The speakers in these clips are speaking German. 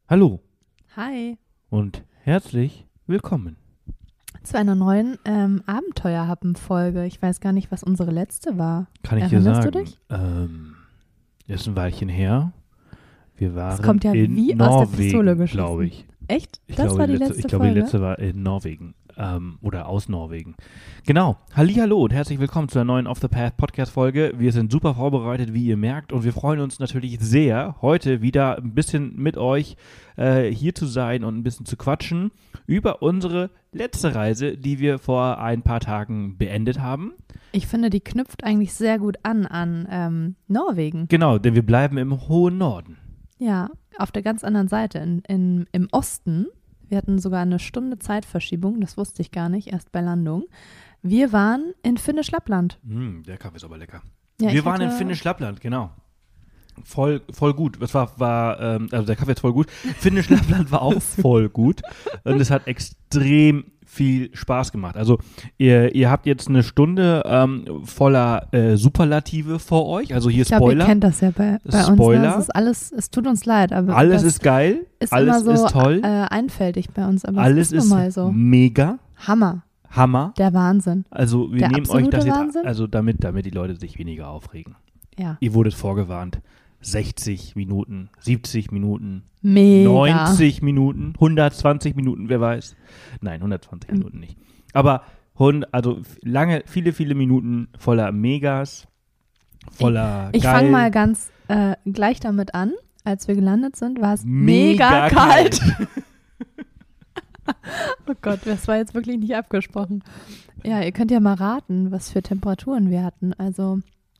Hallo Hi, und herzlich willkommen. zu einer neuen Abenteuerhappen-Folge. Ich weiß gar nicht, was unsere letzte war. Kann ich dir Erinnerst sagen? du dich? Ist ein Weilchen her. Wir waren kommt ja in wie aus der Pistole Norwegen, geschossen. glaube ich. Echt? Ich Das glaube, war die ich letzte glaube, die Folge? letzte war in Norwegen oder aus Norwegen. Genau. Hallihallo und herzlich willkommen zu einer neuen Off the Path Podcast-Folge. Wir sind super vorbereitet, wie ihr merkt, und wir freuen uns natürlich sehr, heute wieder ein bisschen mit euch hier zu sein und ein bisschen zu quatschen über unsere letzte Reise, die wir vor ein paar Tagen beendet haben. Ich finde, die knüpft eigentlich sehr gut an Norwegen. Genau, denn wir bleiben im hohen Norden. Ja, auf der ganz anderen Seite, im Osten. Wir hatten sogar eine Stunde Zeitverschiebung, das wusste ich gar nicht, erst bei Landung. Wir waren in Finnisch-Lappland. Der Kaffee ist aber lecker. Ja, Wir waren in Finnisch-Lappland, genau. Voll gut. Das also der Kaffee ist voll gut. Finnisch-Lappland war auch voll gut. Und es hat extrem viel Spaß gemacht. Also ihr habt jetzt eine Stunde voller Superlative vor euch. Also hier Ich glaube, Spoiler. ihr kennt das ja bei uns. Spoiler. Ne? Das ist alles, es tut uns leid, aber Alles das ist geil. ist Alles immer so ist toll. Einfältig bei uns, aber Alles es ist ist nun mal so. mega. Hammer. Der Wahnsinn. Also wir Der nehmen euch das absolute jetzt, Wahnsinn? also damit die Leute sich weniger aufregen. Ja, Ihr wurdet vorgewarnt. 60 Minuten, 70 Minuten, mega. 90 Minuten, 120 Minuten, wer weiß. Nein, 120 Minuten nicht. Aber viele Minuten voller Megas, voller Ich geil. fange mal ganz gleich damit an. Als wir gelandet sind, war es Mega mega kalt. Oh Gott, das war jetzt wirklich nicht abgesprochen. Ja, ihr könnt ja mal raten, was für Temperaturen wir hatten. Also,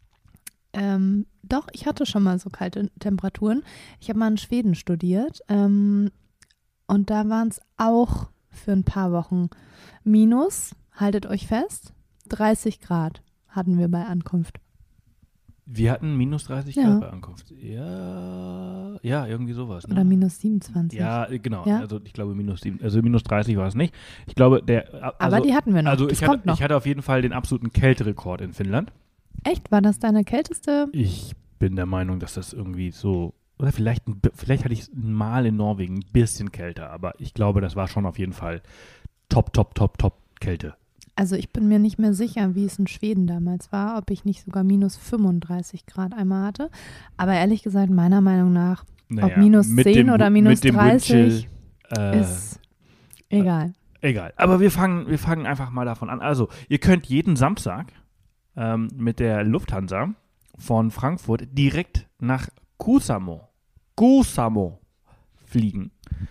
doch, ich hatte schon mal so kalte Temperaturen. Ich habe mal in Schweden studiert und da waren es auch für ein paar Wochen minus, haltet euch fest, 30 Grad hatten wir bei Ankunft. Wir hatten minus 30 Ja. Grad bei Ankunft. Ja, irgendwie sowas. Ne? Oder minus 27. Ja, genau. Ja? Also ich glaube minus 30 war es nicht. Ich glaube, Aber die hatten wir noch. Also das ich kommt noch. hatte auf jeden Fall den absoluten Kälterekord in Finnland. Echt? War das deine kälteste? Ich bin der Meinung, dass das irgendwie so, oder vielleicht hatte ich es mal in Norwegen ein bisschen kälter, aber ich glaube, das war schon auf jeden Fall top Kälte. Also ich bin mir nicht mehr sicher, wie es in Schweden damals war, ob ich nicht sogar minus 35 Grad einmal hatte. Aber ehrlich gesagt, meiner Meinung nach, ob minus 10 oder minus mit dem 30 Windchill, ist egal. egal. Aber wir fangen einfach mal davon an. Also, ihr könnt jeden Samstag mit der Lufthansa von Frankfurt direkt nach Kuusamo fliegen.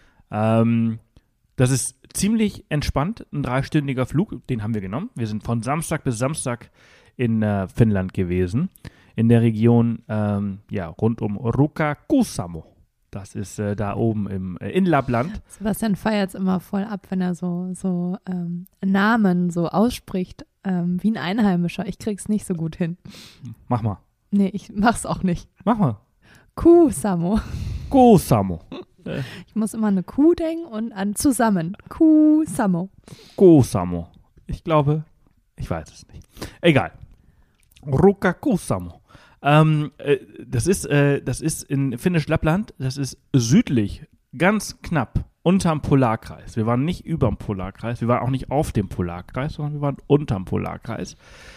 Das ist ziemlich entspannt, ein 3-stündiger Flug, den haben wir genommen. Wir sind von Samstag bis Samstag in Finnland gewesen, in der Region rund um Ruka-Kuusamo. Das ist da oben in Lappland. Sebastian feiert es immer voll ab, wenn er so Namen so ausspricht, wie ein Einheimischer. Ich krieg's nicht so gut hin. Mach mal. Nee, ich mach's auch nicht. Mach mal. Kuusamo. Kuusamo. Ich muss immer an eine Kuh denken und an zusammen. Kuusamo. Kuusamo. Ich glaube, ich weiß es nicht. Egal. Ruka-Kuusamo. Das ist in Finnisch-Lappland, das ist südlich, ganz knapp, unterm Polarkreis. Wir waren nicht überm Polarkreis, wir waren auch nicht auf dem Polarkreis, sondern wir waren unterm Polarkreis.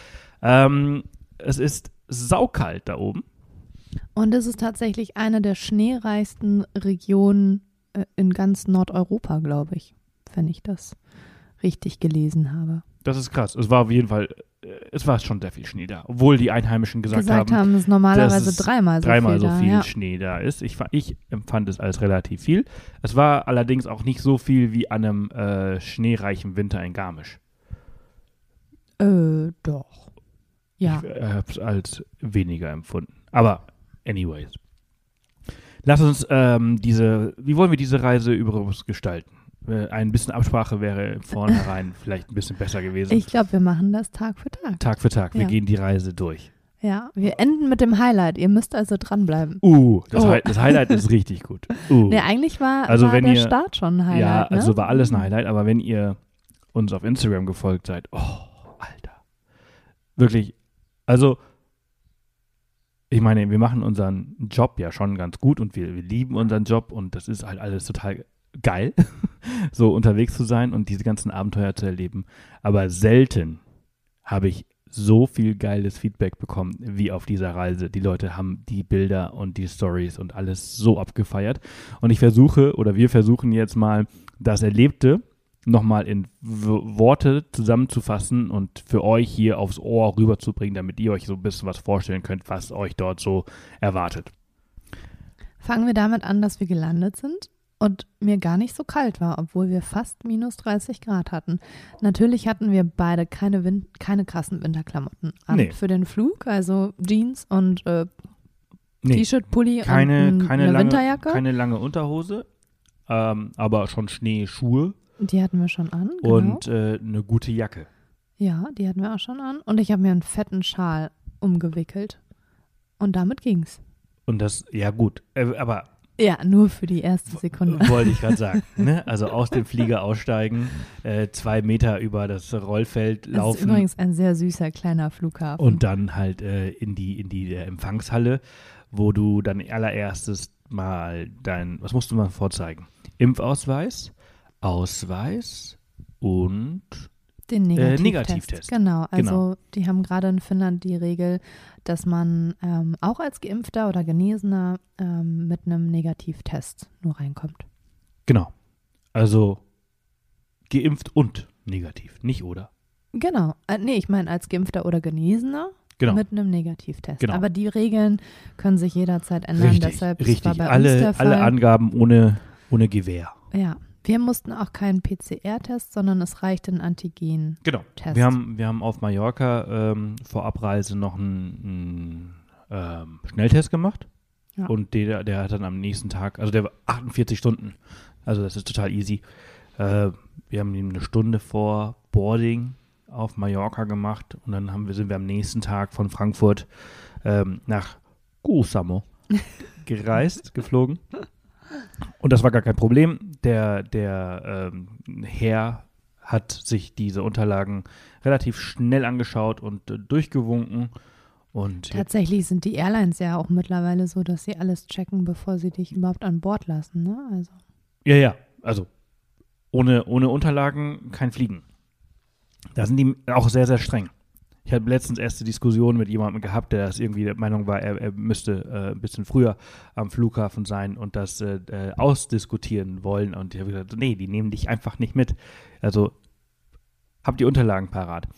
Es ist saukalt da oben. Und es ist tatsächlich eine der schneereichsten Regionen in ganz Nordeuropa, glaube ich, wenn ich das richtig gelesen habe. Das ist krass. Es war auf jeden Fall, es war schon sehr viel Schnee da. Obwohl die Einheimischen gesagt haben, es normalerweise dass es dreimal so viel ja. Schnee da ist. Ich empfand es als relativ viel. Es war allerdings auch nicht so viel wie an einem schneereichen Winter in Garmisch. Doch. Ja. Ich habe es als weniger empfunden. Aber anyways. Lass uns wie wollen wir diese Reise übrigens gestalten? Ein bisschen Absprache wäre vornherein vielleicht ein bisschen besser gewesen. Ich glaube, wir machen das Tag für Tag. Tag für Tag. Wir Ja. gehen die Reise durch. Ja, wir enden mit dem Highlight. Ihr müsst also dranbleiben. Das Highlight ist richtig gut. Nee, eigentlich war wenn der ihr, Start schon ein Highlight. Ja, also ne? war alles ein Highlight, aber wenn ihr uns auf Instagram gefolgt seid, oh, Alter. Wirklich, also ich meine, wir machen unseren Job ja schon ganz gut und wir lieben unseren Job und das ist halt alles total geil, so unterwegs zu sein und diese ganzen Abenteuer zu erleben. Aber selten habe ich so viel geiles Feedback bekommen wie auf dieser Reise. Die Leute haben die Bilder und die Stories und alles so abgefeiert. Und wir versuchen jetzt mal das Erlebte nochmal in Worte zusammenzufassen und für euch hier aufs Ohr rüberzubringen, damit ihr euch so ein bisschen was vorstellen könnt, was euch dort so erwartet. Fangen wir damit an, dass wir gelandet sind und mir gar nicht so kalt war, obwohl wir fast minus 30 Grad hatten. Natürlich hatten wir beide keine krassen Winterklamotten an für den Flug, also Jeans und T-Shirt, Pulli und eine Winterjacke. Keine lange Unterhose, aber schon Schneeschuhe. Die hatten wir schon an, genau. Und eine gute Jacke. Ja, die hatten wir auch schon an. Und ich habe mir einen fetten Schal umgewickelt. Und damit ging's. Und das, ja gut, aber ja, nur für die erste Sekunde. Wollte ich gerade sagen. Ne? Also aus dem Flieger aussteigen, 2 Meter über das Rollfeld laufen. Das ist übrigens ein sehr süßer kleiner Flughafen. Und dann halt in die Empfangshalle, wo du dann allererstes mal was musst du mal vorzeigen? Impfausweis, Ausweis und den Negativtest. Genau, also die haben gerade in Finnland die Regel, dass man auch als Geimpfter oder Genesener mit einem Negativtest nur reinkommt. Genau, also geimpft und negativ, nicht oder? Genau, ich meine als Geimpfter oder Genesener mit einem Negativtest. Genau. Aber die Regeln können sich jederzeit ändern, deshalb richtig. war bei uns der Fall. Alle Angaben ohne Gewähr. Ja. Wir mussten auch keinen PCR-Test, sondern es reichte ein Antigen-Test. Genau. Wir haben auf Mallorca vor Abreise noch einen Schnelltest gemacht. Ja. Und der hat dann am nächsten Tag, also der war 48 Stunden. Also das ist total easy. Wir haben ihn eine Stunde vor Boarding auf Mallorca gemacht und dann sind wir am nächsten Tag von Frankfurt nach Kusamo geflogen. Und das war gar kein Problem. Der Herr hat sich diese Unterlagen relativ schnell angeschaut und durchgewunken. Und tatsächlich sind die Airlines ja auch mittlerweile so, dass sie alles checken, bevor sie dich überhaupt an Bord lassen, ne? Also. Ja, also ohne Unterlagen kein Fliegen. Da sind die auch sehr, sehr streng. Ich habe letztens erst eine Diskussion mit jemandem gehabt, der irgendwie der Meinung war, er müsste ein bisschen früher am Flughafen sein und das ausdiskutieren wollen. Und ich habe gesagt, nee, die nehmen dich einfach nicht mit. Also habt die Unterlagen parat.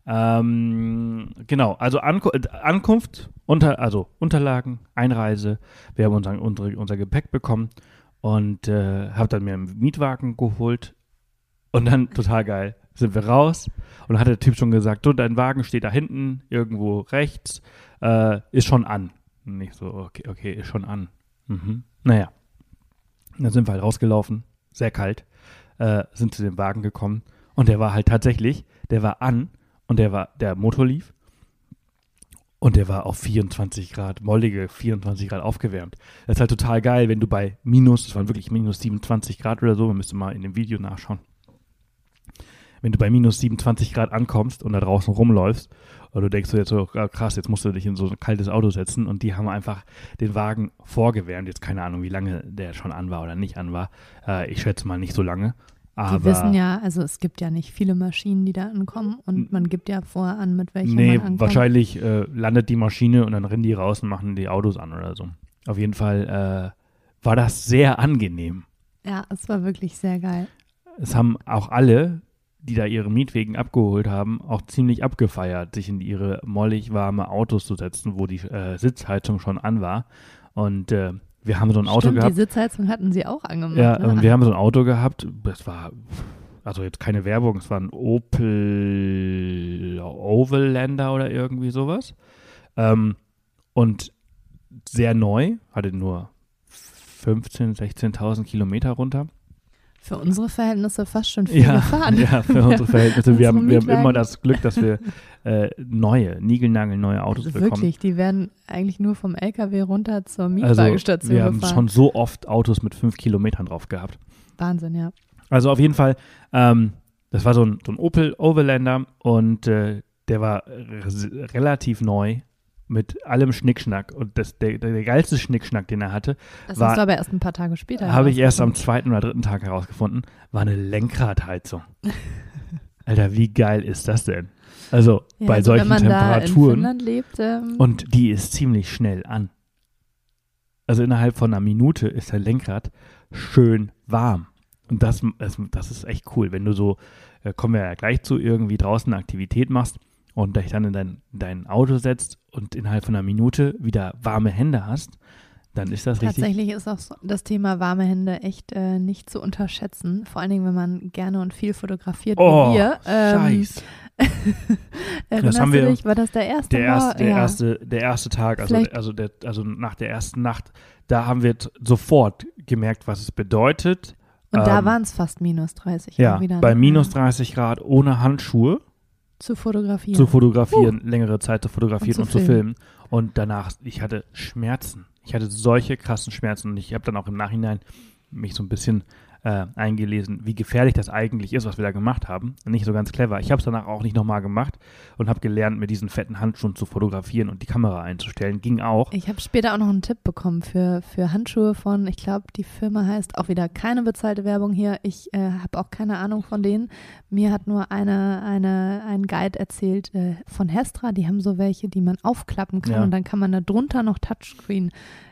Genau, also Ankunft, Unterlagen, Einreise. Wir haben unser Gepäck bekommen und habe dann mir einen Mietwagen geholt und dann total geil. Sind wir raus und dann hat der Typ schon gesagt, du, dein Wagen steht da hinten, irgendwo rechts, ist schon an. Und ich so, okay, ist schon an. Naja, dann sind wir halt rausgelaufen, sehr kalt, sind zu dem Wagen gekommen und der war halt tatsächlich, der war an und der Motor lief und der war auf 24 Grad, mollige 24 Grad aufgewärmt. Das ist halt total geil, wenn du bei das waren wirklich minus 27 Grad oder so, man müsste mal in dem Video nachschauen. Wenn du bei minus 27 Grad ankommst und da draußen rumläufst und du denkst so jetzt so, krass, jetzt musst du dich in so ein kaltes Auto setzen und die haben einfach den Wagen vorgewärmt. Jetzt keine Ahnung, wie lange der schon an war oder nicht an war. Ich schätze mal nicht so lange. Aber die wissen ja, also es gibt ja nicht viele Maschinen, die da ankommen und man gibt ja vorher an, mit welcher man ankommt. Wahrscheinlich landet die Maschine und dann rennen die raus und machen die Autos an oder so. Auf jeden Fall war das sehr angenehm. Ja, es war wirklich sehr geil. Es haben auch alle, die da ihre Mietwagen abgeholt haben, auch ziemlich abgefeiert, sich in ihre mollig warme Autos zu setzen, wo die Sitzheizung schon an war. Und wir haben so ein Auto gehabt. Die Sitzheizung hatten sie auch angemacht. Ja, und wir haben so ein Auto gehabt, das war, also jetzt keine Werbung, es war ein Opel Overlander oder irgendwie sowas. Und sehr neu, hatte nur 15.000, 16.000 Kilometer runter. Für unsere Verhältnisse fast schon viel gefahren. Ja, für unsere Verhältnisse. Wir haben immer das Glück, dass wir niegelnagelneue Autos bekommen. Wirklich, die werden eigentlich nur vom LKW runter zur Mietwagestation gefahren. Wir haben schon so oft Autos mit 5 Kilometern drauf gehabt. Wahnsinn, ja. Also auf jeden Fall, das war so ein Opel Overlander und der war relativ neu mit allem Schnickschnack. Und der geilste Schnickschnack, den er hatte, Das war, hast du aber erst ein paar Tage später habe ich erst am herausgefunden. 2. oder 3. Tag herausgefunden, war eine Lenkradheizung. Alter, wie geil ist das denn? Also Ja, bei also solchen wenn man da in Temperaturen. Finnland lebt, Und die ist ziemlich schnell an. Also innerhalb von einer Minute ist der Lenkrad schön warm. Und das ist echt cool, wenn du so, kommen wir ja gleich zu, irgendwie draußen eine Aktivität machst und dich dann in dein Auto setzt und innerhalb von einer Minute wieder warme Hände hast, dann ist das richtig. tatsächlich ist auch so das Thema warme Hände echt nicht zu unterschätzen. Vor allen Dingen, wenn man gerne und viel fotografiert Oh, wie wir. Scheiß. Erinnerst haben du wir- dich, war das der erste Der erste Tag, Vielleicht- also nach der ersten Nacht, da haben wir sofort gemerkt, was es bedeutet. Und da waren es fast minus 30 Ja, auch wieder. bei ne? minus 30 Grad ohne Handschuhe Zu fotografieren. zu fotografieren, längere Zeit zu fotografieren Und und zu zu filmen. Und danach, ich hatte Schmerzen. Ich hatte solche krassen Schmerzen und ich habe dann auch im Nachhinein mich so ein bisschen eingelesen, wie gefährlich das eigentlich ist, was wir da gemacht haben. Nicht so ganz clever. Ich habe es danach auch nicht nochmal gemacht und habe gelernt, mit diesen fetten Handschuhen zu fotografieren und die Kamera einzustellen. Ging auch. Ich habe später auch noch einen Tipp bekommen für Handschuhe von, ich glaube, die Firma heißt auch wieder keine bezahlte Werbung hier. Ich habe auch keine Ahnung von denen. Mir hat nur ein Guide erzählt von Hestra. Die haben so welche, die man aufklappen kann Ja. und dann kann man da drunter noch Touchscreen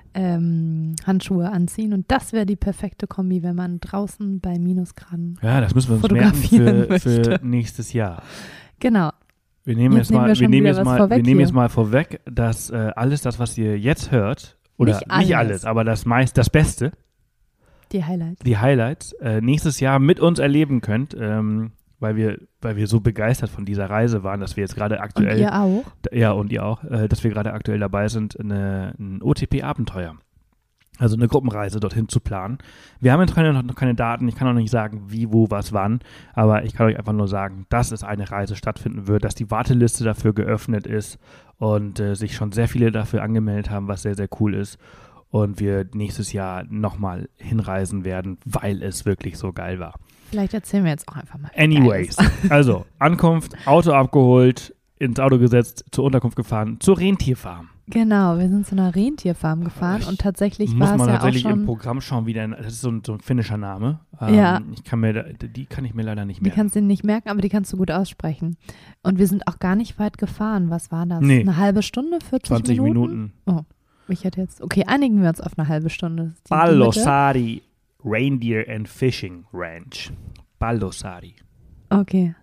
Handschuhe anziehen und das wäre die perfekte Kombi, wenn man draußen bei Minusgraden. Ja, das müssen wir uns Fotografieren merken für möchte. nächstes Jahr. Genau. Wir nehmen Jetzt jetzt mal, nehmen wir schon wieder was vorweg wir nehmen hier. jetzt mal vorweg, dass alles das, was ihr jetzt hört, oder Nicht alles. aber das Beste, Die Highlights. die Highlights, nächstes Jahr mit uns erleben könnt, weil wir so begeistert von dieser Reise waren, dass wir jetzt gerade Und aktuell, ihr auch. ja und ihr auch, dass wir gerade aktuell dabei sind, ein OTP-Abenteuer. Also eine Gruppenreise dorthin zu planen. Wir haben jetzt noch keine Daten, ich kann auch nicht sagen, wie, wo, was, wann, aber ich kann euch einfach nur sagen, dass es eine Reise stattfinden wird, dass die Warteliste dafür geöffnet ist und sich schon sehr viele dafür angemeldet haben, was sehr, sehr cool ist. Und wir nächstes Jahr nochmal hinreisen werden, weil es wirklich so geil war. Vielleicht erzählen wir jetzt auch einfach mal. Anyways, Geiles. also Ankunft, Auto abgeholt, ins Auto gesetzt, zur Unterkunft gefahren, zur Rentierfarm. Genau, wir sind zu einer Rentierfarm gefahren und tatsächlich Muss war es man ja auch tatsächlich im schon, Programm schauen, wie das ist so ein finnischer Name. Ja. Die kann ich mir leider nicht die merken. kannst du nicht merken, aber die kannst du gut aussprechen. Und wir sind auch gar nicht weit gefahren. Was war das? Nee. Eine halbe Stunde, 40 20 Minuten. Ich hätte jetzt, okay, einigen wir uns auf eine halbe Stunde. Das ist die Mitte. Pallosari Reindeer and Fishing Ranch. Pallosari. Okay,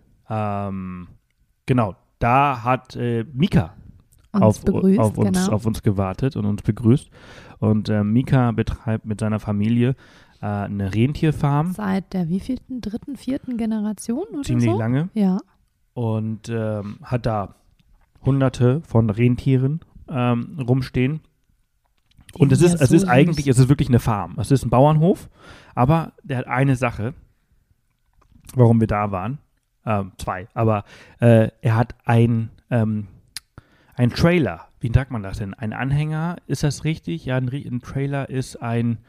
Genau, da hat Mika uns begrüßt, auf uns gewartet und uns begrüßt. Und Mika betreibt mit seiner Familie eine Rentierfarm, Seit der wievielten, dritten, vierten Generation oder ziemlich so? lange, Ja, und hat da hunderte von Rentieren rumstehen. Und es ist wirklich eine Farm. Es ist ein Bauernhof, aber der hat eine Sache, warum wir da waren. Zwei, aber er hat ein Trailer. Wie sagt man das denn? Ein Anhänger, ist das richtig? Ja, ein Trailer ist ein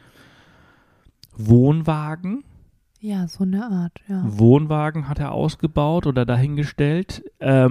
Wohnwagen. ja, so eine Art, ja. Wohnwagen hat er ausgebaut oder dahingestellt.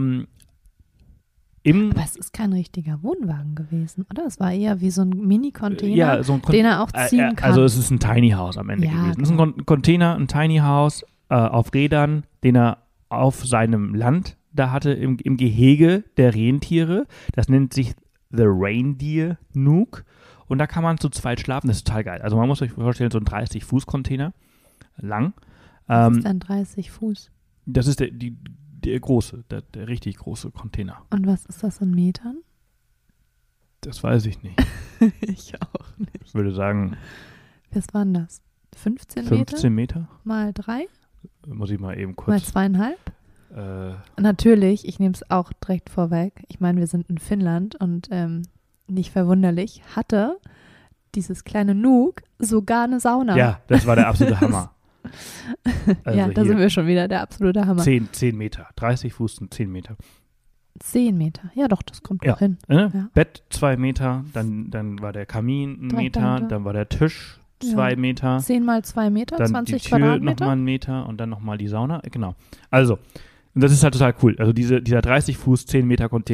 Aber es ist kein richtiger Wohnwagen gewesen, oder? Es war eher wie so ein Mini-Container, ja, so ein den er auch ziehen kann. Also es ist ein Tiny House am Ende Ja, gewesen. Es ist ein Container, ein Tiny House auf Rädern, den er auf seinem Land da hatte, im Gehege der Rentiere. Das nennt sich The Reindeer Nook. Und da kann man zu zweit schlafen. Das ist total geil. Also man muss sich vorstellen, so ein 30-Fuß-Container lang. Das ist dann 30 Fuß. Das ist der große, der richtig große Container. Und was ist das in Metern? Das weiß ich nicht. Ich auch nicht. Ich würde sagen Was waren das? 15 15 Meter. Meter? Mal 3? Muss ich mal eben Mal kurz. 2,5? Natürlich, ich nehme es auch direkt vorweg. Ich meine, wir sind in Finnland und nicht verwunderlich, hatte dieses kleine Nook sogar eine Sauna. Ja, das war der absolute Hammer. Also ja, da hier sind wir schon wieder, der absolute Hammer. 10 Meter. 30 Fuß sind 10 Meter. 10 Meter. Ja, doch, das kommt Ja. doch hin. Ne? Ja. Bett 2 Meter, dann war der Kamin 1 Direkt Meter, dahinter. dann war der Tisch 2 Ja. Meter, 10 mal 2 Meter, dann 20 die Tür Quadratmeter. nochmal 1 Meter und dann nochmal die Sauna. Genau. Also, und das ist halt total cool. Also dieser 30 Fuß, 10 Meter Container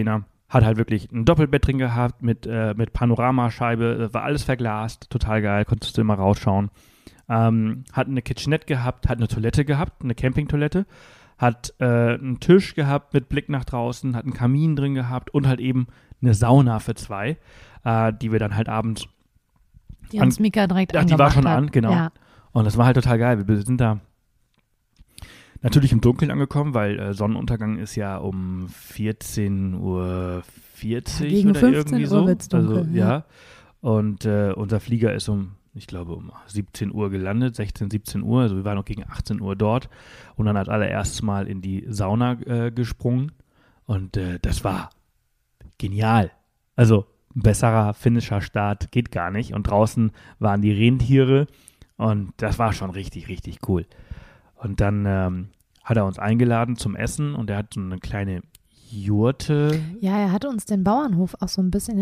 Hat halt wirklich ein Doppelbett drin gehabt mit Panoramascheibe, war alles verglast, total geil, konntest du immer rausschauen. Hat eine Kitchenette gehabt, hat eine Toilette gehabt, eine Campingtoilette, hat einen Tisch gehabt mit Blick nach draußen, hat einen Kamin drin gehabt und halt eben eine Sauna für 2, die wir dann halt abends Die uns Mika direkt angemacht die war schon hat. an, genau. Ja. Und das war halt total geil. Wir sind da natürlich im Dunkeln angekommen, weil Sonnenuntergang ist ja um 14:40 Uhr Gegen oder 15 irgendwie Uhr so. wird's dunkel, Also, ja. Und unser Flieger ist ich glaube, um 17 Uhr gelandet, 16, 17 Uhr. Also wir waren noch gegen 18 Uhr dort und dann als allererstes Mal in die Sauna gesprungen. Und das war genial. Also ein besserer finnischer Start geht gar nicht. Und draußen waren die Rentiere und das war schon richtig, richtig cool. Und dann hat er uns eingeladen zum Essen und er hat so eine kleine Jurte. Ja, er hatte uns den Bauernhof auch so ein bisschen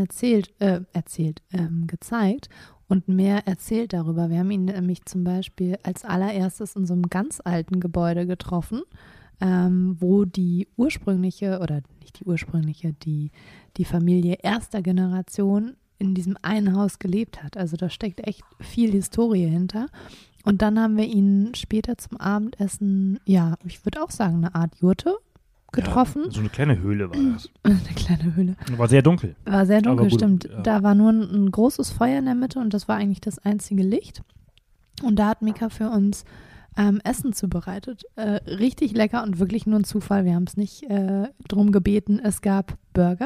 gezeigt und mehr erzählt darüber. Wir haben ihn nämlich zum Beispiel als allererstes in so einem ganz alten Gebäude getroffen, wo die ursprüngliche, oder nicht die ursprüngliche, die Familie erster Generation in diesem einen Haus gelebt hat. Also da steckt echt viel Historie hinter. Und dann haben wir ihn später zum Abendessen, ja, ich würde auch sagen, eine Art Jurte getroffen. Ja, so eine kleine Höhle war das. Eine kleine Höhle. War sehr dunkel. War sehr dunkel, Aber gut, stimmt. ja. Da war nur ein großes Feuer in der Mitte und das war eigentlich das einzige Licht. Und da hat Mika für uns Essen zubereitet. Richtig lecker und wirklich nur ein Zufall. Wir haben es nicht drum gebeten. Es gab Burger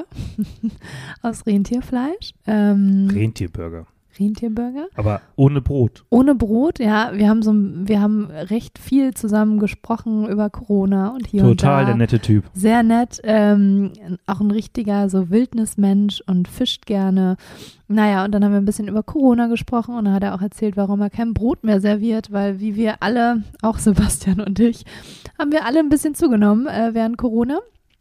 aus Rentierfleisch. Rentierburger. Rentierburger. Aber ohne Brot. Ohne Brot, ja. Wir haben recht viel zusammen gesprochen über Corona und hier und da. Total der nette Typ. Sehr nett, auch ein richtiger so Wildnismensch und fischt gerne. Naja, und dann haben wir ein bisschen über Corona gesprochen und dann hat er auch erzählt, warum er kein Brot mehr serviert, weil wie wir alle, auch Sebastian und ich, haben wir alle ein bisschen zugenommen während Corona.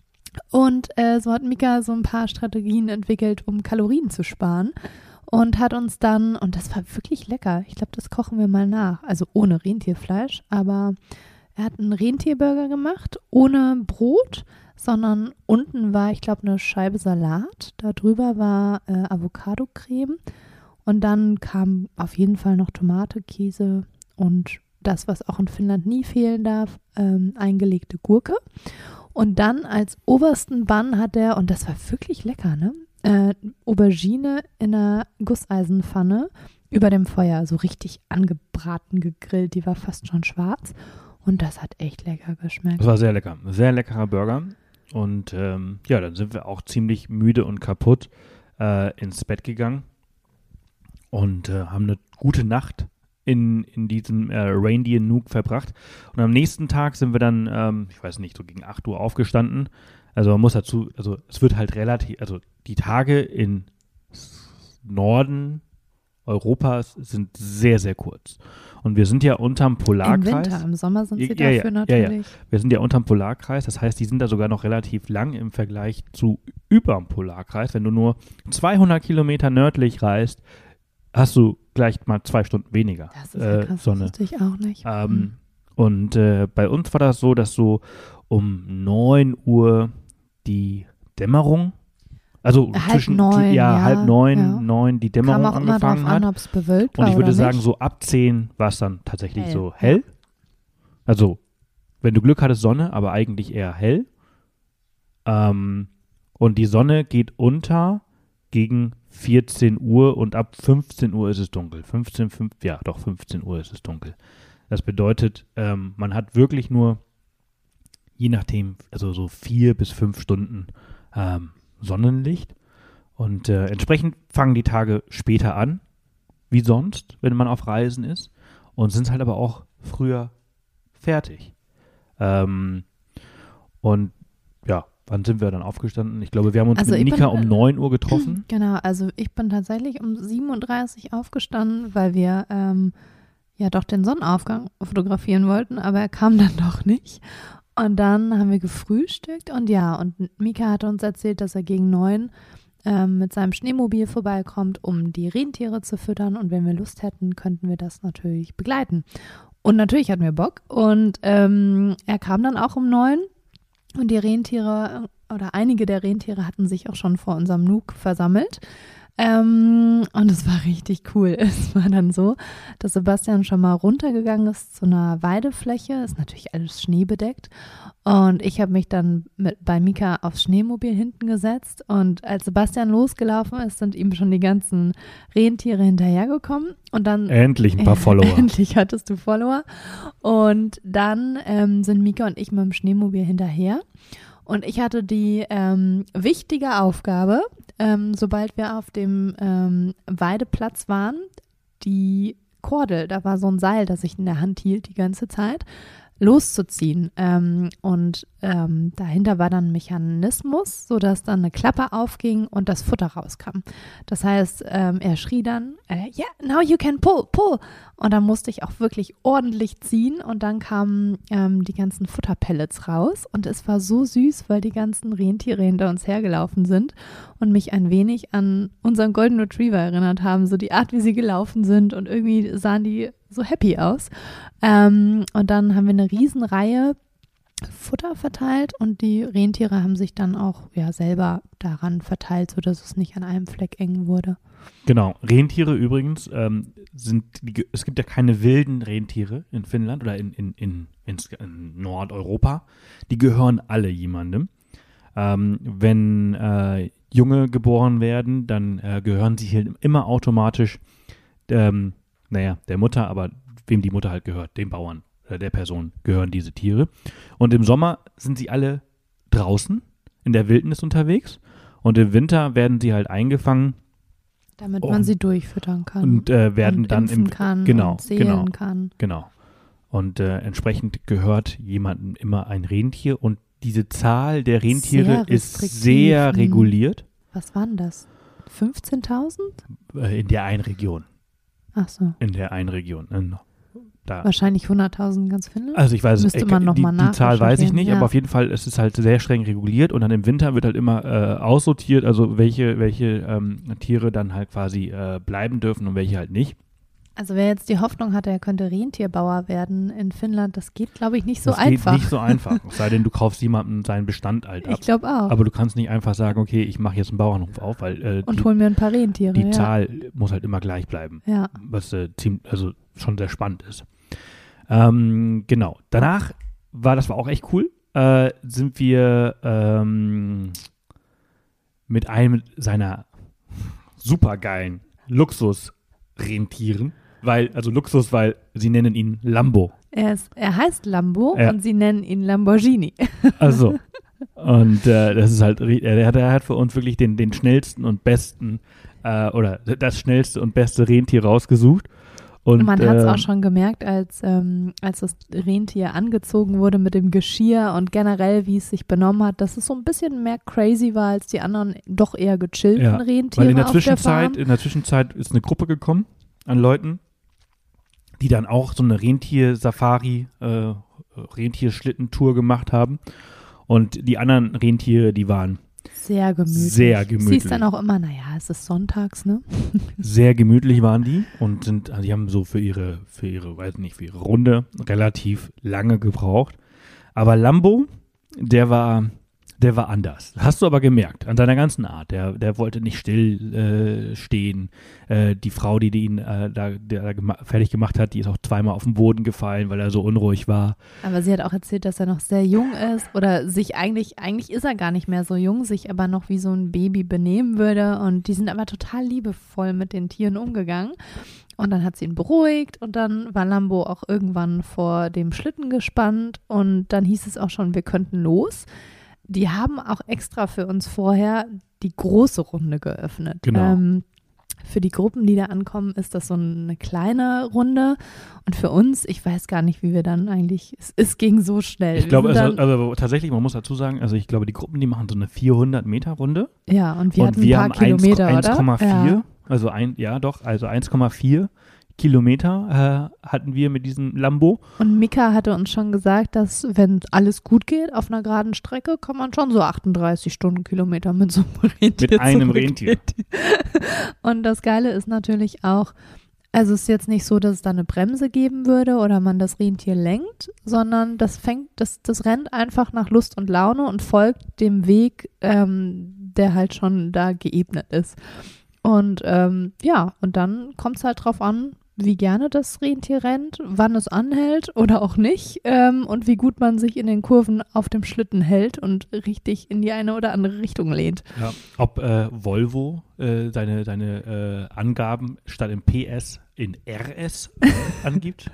Und so hat Mika so ein paar Strategien entwickelt, um Kalorien zu sparen. Und hat uns dann, und das war wirklich lecker, ich glaube, das kochen wir mal nach, also ohne Rentierfleisch, aber er hat einen Rentierburger gemacht, ohne Brot, sondern unten war, ich glaube, eine Scheibe Salat, da drüber war Avocado-Creme und dann kam auf jeden Fall noch Tomate, Käse und das, was auch in Finnland nie fehlen darf, eingelegte Gurke. Und dann als obersten Bann hat er, und das war wirklich lecker, ne? Aubergine in einer Gusseisenpfanne über dem Feuer, so richtig angebraten, gegrillt. Die war fast schon schwarz und das hat echt lecker geschmeckt. Das war sehr lecker. Sehr leckerer Burger. Und ja, dann sind wir auch ziemlich müde und kaputt ins Bett gegangen und haben eine gute Nacht in diesem Reindeer Nuuk verbracht. Und am nächsten Tag sind wir dann, ich weiß nicht, so gegen 8 Uhr aufgestanden. Also man muss dazu, also es wird halt relativ, also die Tage im Norden Europas sind sehr, sehr kurz. Und wir sind ja unterm Polarkreis. Im Winter, im Sommer sind sie Ja, dafür natürlich. Ja. Wir sind ja unterm Polarkreis, das heißt, die sind da sogar noch relativ lang im Vergleich zu überm Polarkreis. Wenn du nur 200 Kilometer nördlich reist, hast du gleich mal 2 Stunden weniger Das ist ja krass, Sonne. das wusste ich auch nicht. Und bei uns war das so, dass so um 9 Uhr die Dämmerung, also zwischen 9, ja, halb 9, ja. 9 die Dämmerung Kam auch immer angefangen drauf an, hat. ob es bewölkt war Und ich würde oder sagen, nicht. so ab 10 war es dann tatsächlich Hell, so ja. hell. Also, wenn du Glück hattest, Sonne, aber eigentlich eher hell. Und die Sonne geht unter gegen 14 Uhr und ab 15 Uhr ist es dunkel. 15 Uhr ist es dunkel. Das bedeutet, man hat wirklich nur, je nachdem, also so 4 bis 5 Stunden Sonnenlicht. Und entsprechend fangen die Tage später an, wie sonst, wenn man auf Reisen ist. Und sind halt aber auch früher fertig. Und ja, wann sind wir dann aufgestanden? Ich glaube, wir haben uns Also mit ich Nika bin, um 9 Uhr getroffen. Genau, also ich bin tatsächlich um 7:30 Uhr aufgestanden, weil wir ja doch den Sonnenaufgang fotografieren wollten, aber er kam dann doch nicht. Und dann haben wir gefrühstückt und ja, und Mika hatte uns erzählt, dass er gegen 9 mit seinem Schneemobil vorbeikommt, um die Rentiere zu füttern und wenn wir Lust hätten, könnten wir das natürlich begleiten. Und natürlich hatten wir Bock und er kam dann auch um 9 und die Rentiere oder einige der Rentiere hatten sich auch schon vor unserem Nug versammelt. Und es war richtig cool. Es war dann so, dass Sebastian schon mal runtergegangen ist zu einer Weidefläche. Ist natürlich alles schneebedeckt. Und ich habe mich dann bei Mika aufs Schneemobil hinten gesetzt. Und als Sebastian losgelaufen ist, sind ihm schon die ganzen Rentiere hinterhergekommen. Und dann Endlich ein paar Follower. Endlich hattest du Follower. Und dann sind Mika und ich mit dem Schneemobil hinterher. Und ich hatte die wichtige Aufgabe, sobald wir auf dem Weideplatz waren, die Kordel, da war so ein Seil, das ich in der Hand hielt die ganze Zeit, loszuziehen. Und dahinter war dann ein Mechanismus, sodass dann eine Klappe aufging und das Futter rauskam. Das heißt, er schrie dann, yeah, now you can pull, pull. Und dann musste ich auch wirklich ordentlich ziehen und dann kamen die ganzen Futterpellets raus und es war so süß, weil die ganzen Rentiere hinter uns hergelaufen sind und mich ein wenig an unseren Golden Retriever erinnert haben, so die Art, wie sie gelaufen sind und irgendwie sahen die so happy aus. Und dann haben wir eine Riesenreihe Futter verteilt und die Rentiere haben sich dann auch selber daran verteilt, sodass es nicht an einem Fleck eng wurde. Genau, Rentiere übrigens es gibt ja keine wilden Rentiere in Finnland oder in Nordeuropa. Die gehören alle jemandem. Wenn Junge geboren werden, dann gehören sie hier immer automatisch der Mutter, aber wem die Mutter halt gehört, dem Bauern, der Person gehören diese Tiere. Und im Sommer sind sie alle draußen in der Wildnis unterwegs und im Winter werden sie halt eingefangen. Damit man sie durchfüttern kann. Und werden und dann kann und zählen kann. Genau. Und entsprechend gehört jemandem immer ein Rentier und diese Zahl der Rentiere ist sehr reguliert. Was waren das? 15.000? In der einen Region. Ach so. In der einen Region. Da. Wahrscheinlich 100.000 ganz Finnland? Also ich weiß es, die Zahl weiß ich nicht, ja. aber auf jeden Fall ist es halt sehr streng reguliert und dann im Winter wird halt immer aussortiert, also welche Tiere dann halt quasi bleiben dürfen und welche halt nicht. Also wer jetzt die Hoffnung hatte, er könnte Rentierbauer werden in Finnland, das geht, glaube ich, nicht so einfach. Das geht nicht so einfach, es sei denn, du kaufst jemandem seinen Bestand halt ab. Ich glaube auch. Aber du kannst nicht einfach sagen, okay, ich mache jetzt einen Bauernhof auf, weil und hol mir ein paar Rentiere. Die Zahl muss halt immer gleich bleiben, was schon sehr spannend ist. Genau. Danach das war auch echt cool, sind wir mit einem seiner supergeilen Luxusrentieren, weil sie nennen ihn Lambo. Er heißt Lambo und sie nennen ihn Lamborghini. Also, und das ist halt, er hat für uns wirklich den schnellsten und besten oder das schnellste und beste Rentier rausgesucht. Und man hat es auch schon gemerkt, als das Rentier angezogen wurde mit dem Geschirr und generell, wie es sich benommen hat, dass es so ein bisschen mehr crazy war als die anderen doch eher gechillten Rentiere. Weil in der Zwischenzeit ist eine Gruppe gekommen an Leuten, die dann auch so eine Rentier-Safari, Rentierschlittentour gemacht haben. Und die anderen Rentiere, die waren sehr gemütlich. Siehst dann auch immer, es ist sonntags, ne? Sehr gemütlich waren die und die haben so für ihre Runde relativ lange gebraucht. Aber Lambo, der war anders. Das hast du aber gemerkt, an seiner ganzen Art. Der wollte nicht still stehen. Die Frau, die ihn fertig gemacht hat, die ist auch zweimal auf den Boden gefallen, weil er so unruhig war. Aber sie hat auch erzählt, dass er noch sehr jung ist oder sich eigentlich ist er gar nicht mehr so jung, sich aber noch wie so ein Baby benehmen würde. Und die sind aber total liebevoll mit den Tieren umgegangen. Und dann hat sie ihn beruhigt und dann war Lambo auch irgendwann vor dem Schlitten gespannt und dann hieß es auch schon, wir könnten los. Die haben auch extra für uns vorher die große Runde geöffnet. Genau. Für die Gruppen, die da ankommen, ist das so eine kleine Runde. Und für uns, ich weiß gar nicht, wie wir dann eigentlich, es ging so schnell. Ich glaube, also tatsächlich, man muss dazu sagen, also ich glaube, die Gruppen, die machen so eine 400-Meter-Runde. Ja, und wir hatten ein paar Kilometer, 1,4, oder? Also 1,4 Kilometer hatten wir mit diesem Lambo. Und Mika hatte uns schon gesagt, dass wenn alles gut geht, auf einer geraden Strecke kann man schon so 38 Stundenkilometer mit so einem Rentier Mit einem Rentier. Und das Geile ist natürlich auch, Also es ist jetzt nicht so, dass es da eine Bremse geben würde oder man das Rentier lenkt, sondern das rennt einfach nach Lust und Laune und folgt dem Weg, der halt schon da geebnet ist. Und und dann kommt es halt drauf an, wie gerne das Rentier rennt, wann es anhält oder auch nicht und wie gut man sich in den Kurven auf dem Schlitten hält und richtig in die eine oder andere Richtung lehnt. Ja. Ob Volvo deine Angaben statt in PS in RS angibt?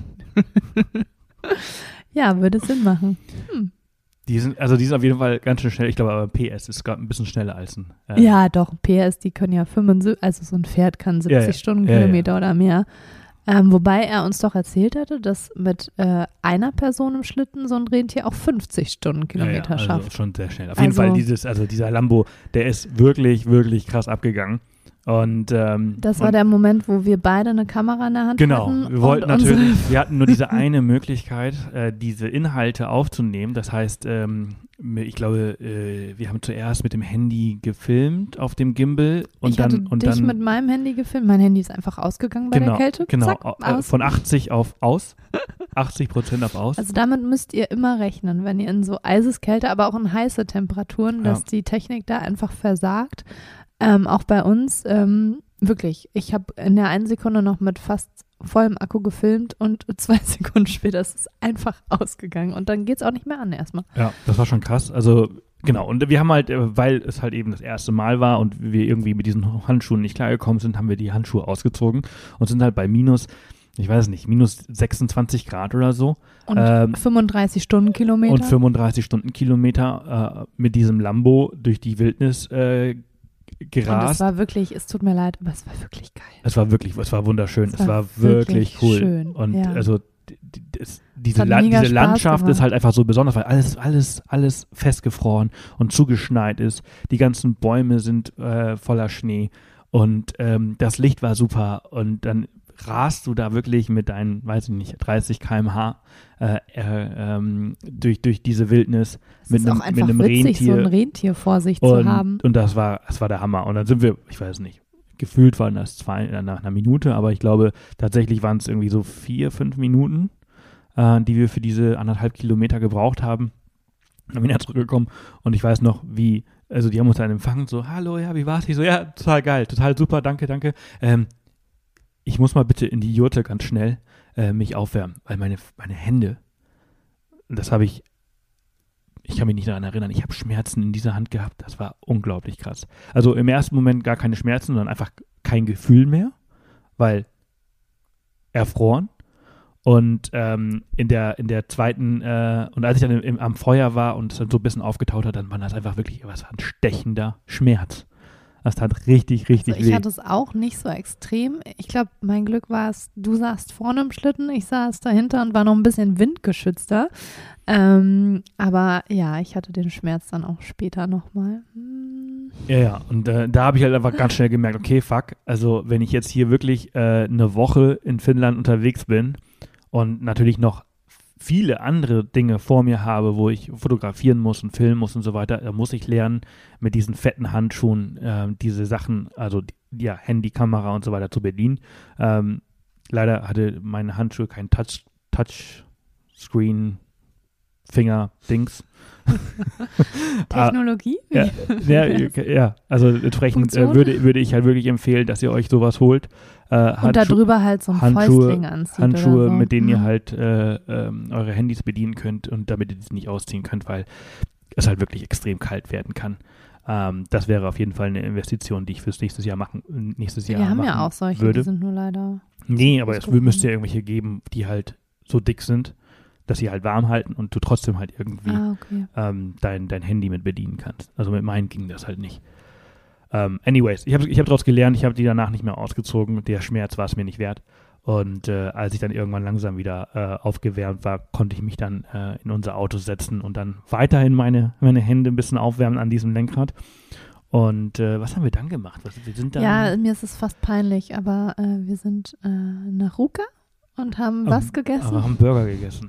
Ja, würde Sinn machen. Die sind auf jeden Fall ganz schön schnell. Ich glaube, aber PS ist gerade ein bisschen schneller als ein. Ja, doch, PS, die können ja 75, also so ein Pferd kann 70 Stundenkilometer oder mehr. Wobei er uns doch erzählt hatte, dass mit einer Person im Schlitten so ein Rentier auch 50 Stundenkilometer also schafft. Schon sehr schnell. Auf jeden Fall dieser Lambo, der ist wirklich, wirklich krass abgegangen. Und das war der Moment, wo wir beide eine Kamera in der Hand hatten. Genau, wir wollten natürlich, wir hatten nur diese eine Möglichkeit, diese Inhalte aufzunehmen. Das heißt, ich glaube, wir haben zuerst mit dem Handy gefilmt auf dem Gimbal und dann mit meinem Handy gefilmt. Mein Handy ist einfach ausgegangen bei der Kälte. Genau, Zack, aus. von 80 auf aus. 80% auf aus. Also damit müsst ihr immer rechnen, wenn ihr in so Eiseskälte, aber auch in heiße Temperaturen, dass die Technik da einfach versagt. Auch bei uns, wirklich, ich habe in der einen Sekunde noch mit fast vollem Akku gefilmt und 2 Sekunden später ist es einfach ausgegangen und dann geht es auch nicht mehr an erstmal. Ja, das war schon krass. Also genau, und wir haben halt, weil es halt eben das erste Mal war und wir irgendwie mit diesen Handschuhen nicht klargekommen sind, haben wir die Handschuhe ausgezogen und sind halt bei minus 26 Grad oder so. Und 35 Stundenkilometer. Und 35 Stundenkilometer mit diesem Lambo durch die Wildnis gerast. Und es war wirklich, es tut mir leid, aber es war wirklich geil. Es war wunderschön. Es war wirklich cool. Schön, und ja. also diese Landschaft ist halt einfach so besonders, weil alles festgefroren und zugeschneit ist. Die ganzen Bäume sind voller Schnee und das Licht war super und dann rast du da wirklich mit deinen, 30 km/h durch diese Wildnis mit einem witzig, Rentier. So ein Rentier vor sich zu haben. Und das war der Hammer. Und dann sind wir, ich weiß nicht, gefühlt waren das nach einer Minute, aber ich glaube, tatsächlich waren es irgendwie so 4-5 Minuten, die wir für diese 1,5 Kilometer gebraucht haben. Dann bin ich wieder zurückgekommen und ich weiß noch, die haben uns dann empfangen, so, hallo, ja, wie war's? Ich so, ja, total geil, total super, danke. Ich muss mal bitte in die Jurte ganz schnell mich aufwärmen, weil meine Hände, ich kann mich nicht daran erinnern, ich habe Schmerzen in dieser Hand gehabt, das war unglaublich krass. Also im ersten Moment gar keine Schmerzen, sondern einfach kein Gefühl mehr, weil erfroren. Und in der zweiten, und als ich dann am Feuer war und es dann so ein bisschen aufgetaut hat, dann war das einfach wirklich ein stechender Schmerz. Das tat richtig weh. Ich hatte es auch nicht so extrem. Ich glaube, mein Glück war es, du saßt vorne im Schlitten, ich saß dahinter und war noch ein bisschen windgeschützter. Aber ja, ich hatte den Schmerz dann auch später nochmal. Ja, und da habe ich halt einfach ganz schnell gemerkt, okay, fuck, also wenn ich jetzt hier wirklich eine Woche in Finnland unterwegs bin und natürlich noch viele andere Dinge vor mir habe, wo ich fotografieren muss und filmen muss und so weiter, da muss ich lernen, mit diesen fetten Handschuhen diese Sachen, also Handy, Kamera und so weiter zu bedienen. Leider hatte meine Handschuhe kein Touchscreen, Finger-Dings. Technologie? Ja, also entsprechend würde ich halt wirklich empfehlen, dass ihr euch sowas holt. Und darüber halt so ein Fäustling anzieht Handschuhe, oder so. mit denen ihr halt eure Handys bedienen könnt und damit ihr die nicht ausziehen könnt, weil es halt wirklich extrem kalt werden kann. Das wäre auf jeden Fall eine Investition, die ich fürs nächstes Jahr machen Wir haben ja auch solche, würde. Die sind nur leider... Nee, aber es müsste ja irgendwelche geben, die halt so dick sind, dass sie halt warm halten und du trotzdem halt irgendwie dein Handy mit bedienen kannst. Also mit meinen ging das halt nicht. Anyways, ich hab daraus gelernt, ich habe die danach nicht mehr ausgezogen. Der Schmerz war es mir nicht wert. Und als ich dann irgendwann langsam wieder aufgewärmt war, konnte ich mich dann in unser Auto setzen und dann weiterhin meine Hände ein bisschen aufwärmen an diesem Lenkrad. Und was haben wir dann gemacht? Wir sind dann ja, mir ist es fast peinlich, aber wir sind nach Ruka und haben was gegessen? Aber haben Burger gegessen.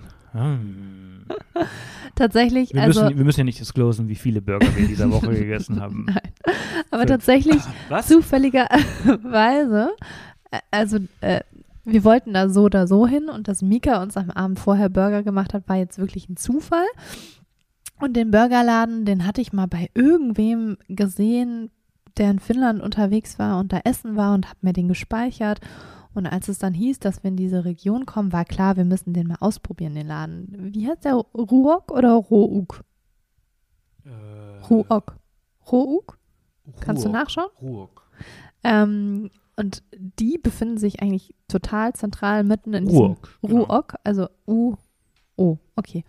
Tatsächlich, wir müssen ja nicht disclosen, wie viele Burger wir in dieser Woche gegessen haben. Nein, aber tatsächlich zufälligerweise Also wir wollten da so oder so hin und dass Mika uns am Abend vorher Burger gemacht hat, war jetzt wirklich ein Zufall. Und den Burgerladen, den hatte ich mal bei irgendwem gesehen, der in Finnland unterwegs war und da essen war und habe mir den gespeichert. Und als es dann hieß, dass wir in diese Region kommen, war klar, wir müssen den mal ausprobieren, den Laden. Wie heißt der? Ruok oder Rouk? Ruok. Rouk? Kannst du nachschauen? Ruok. Und die befinden sich eigentlich total zentral mitten in diesem Ruok, also U-O, okay.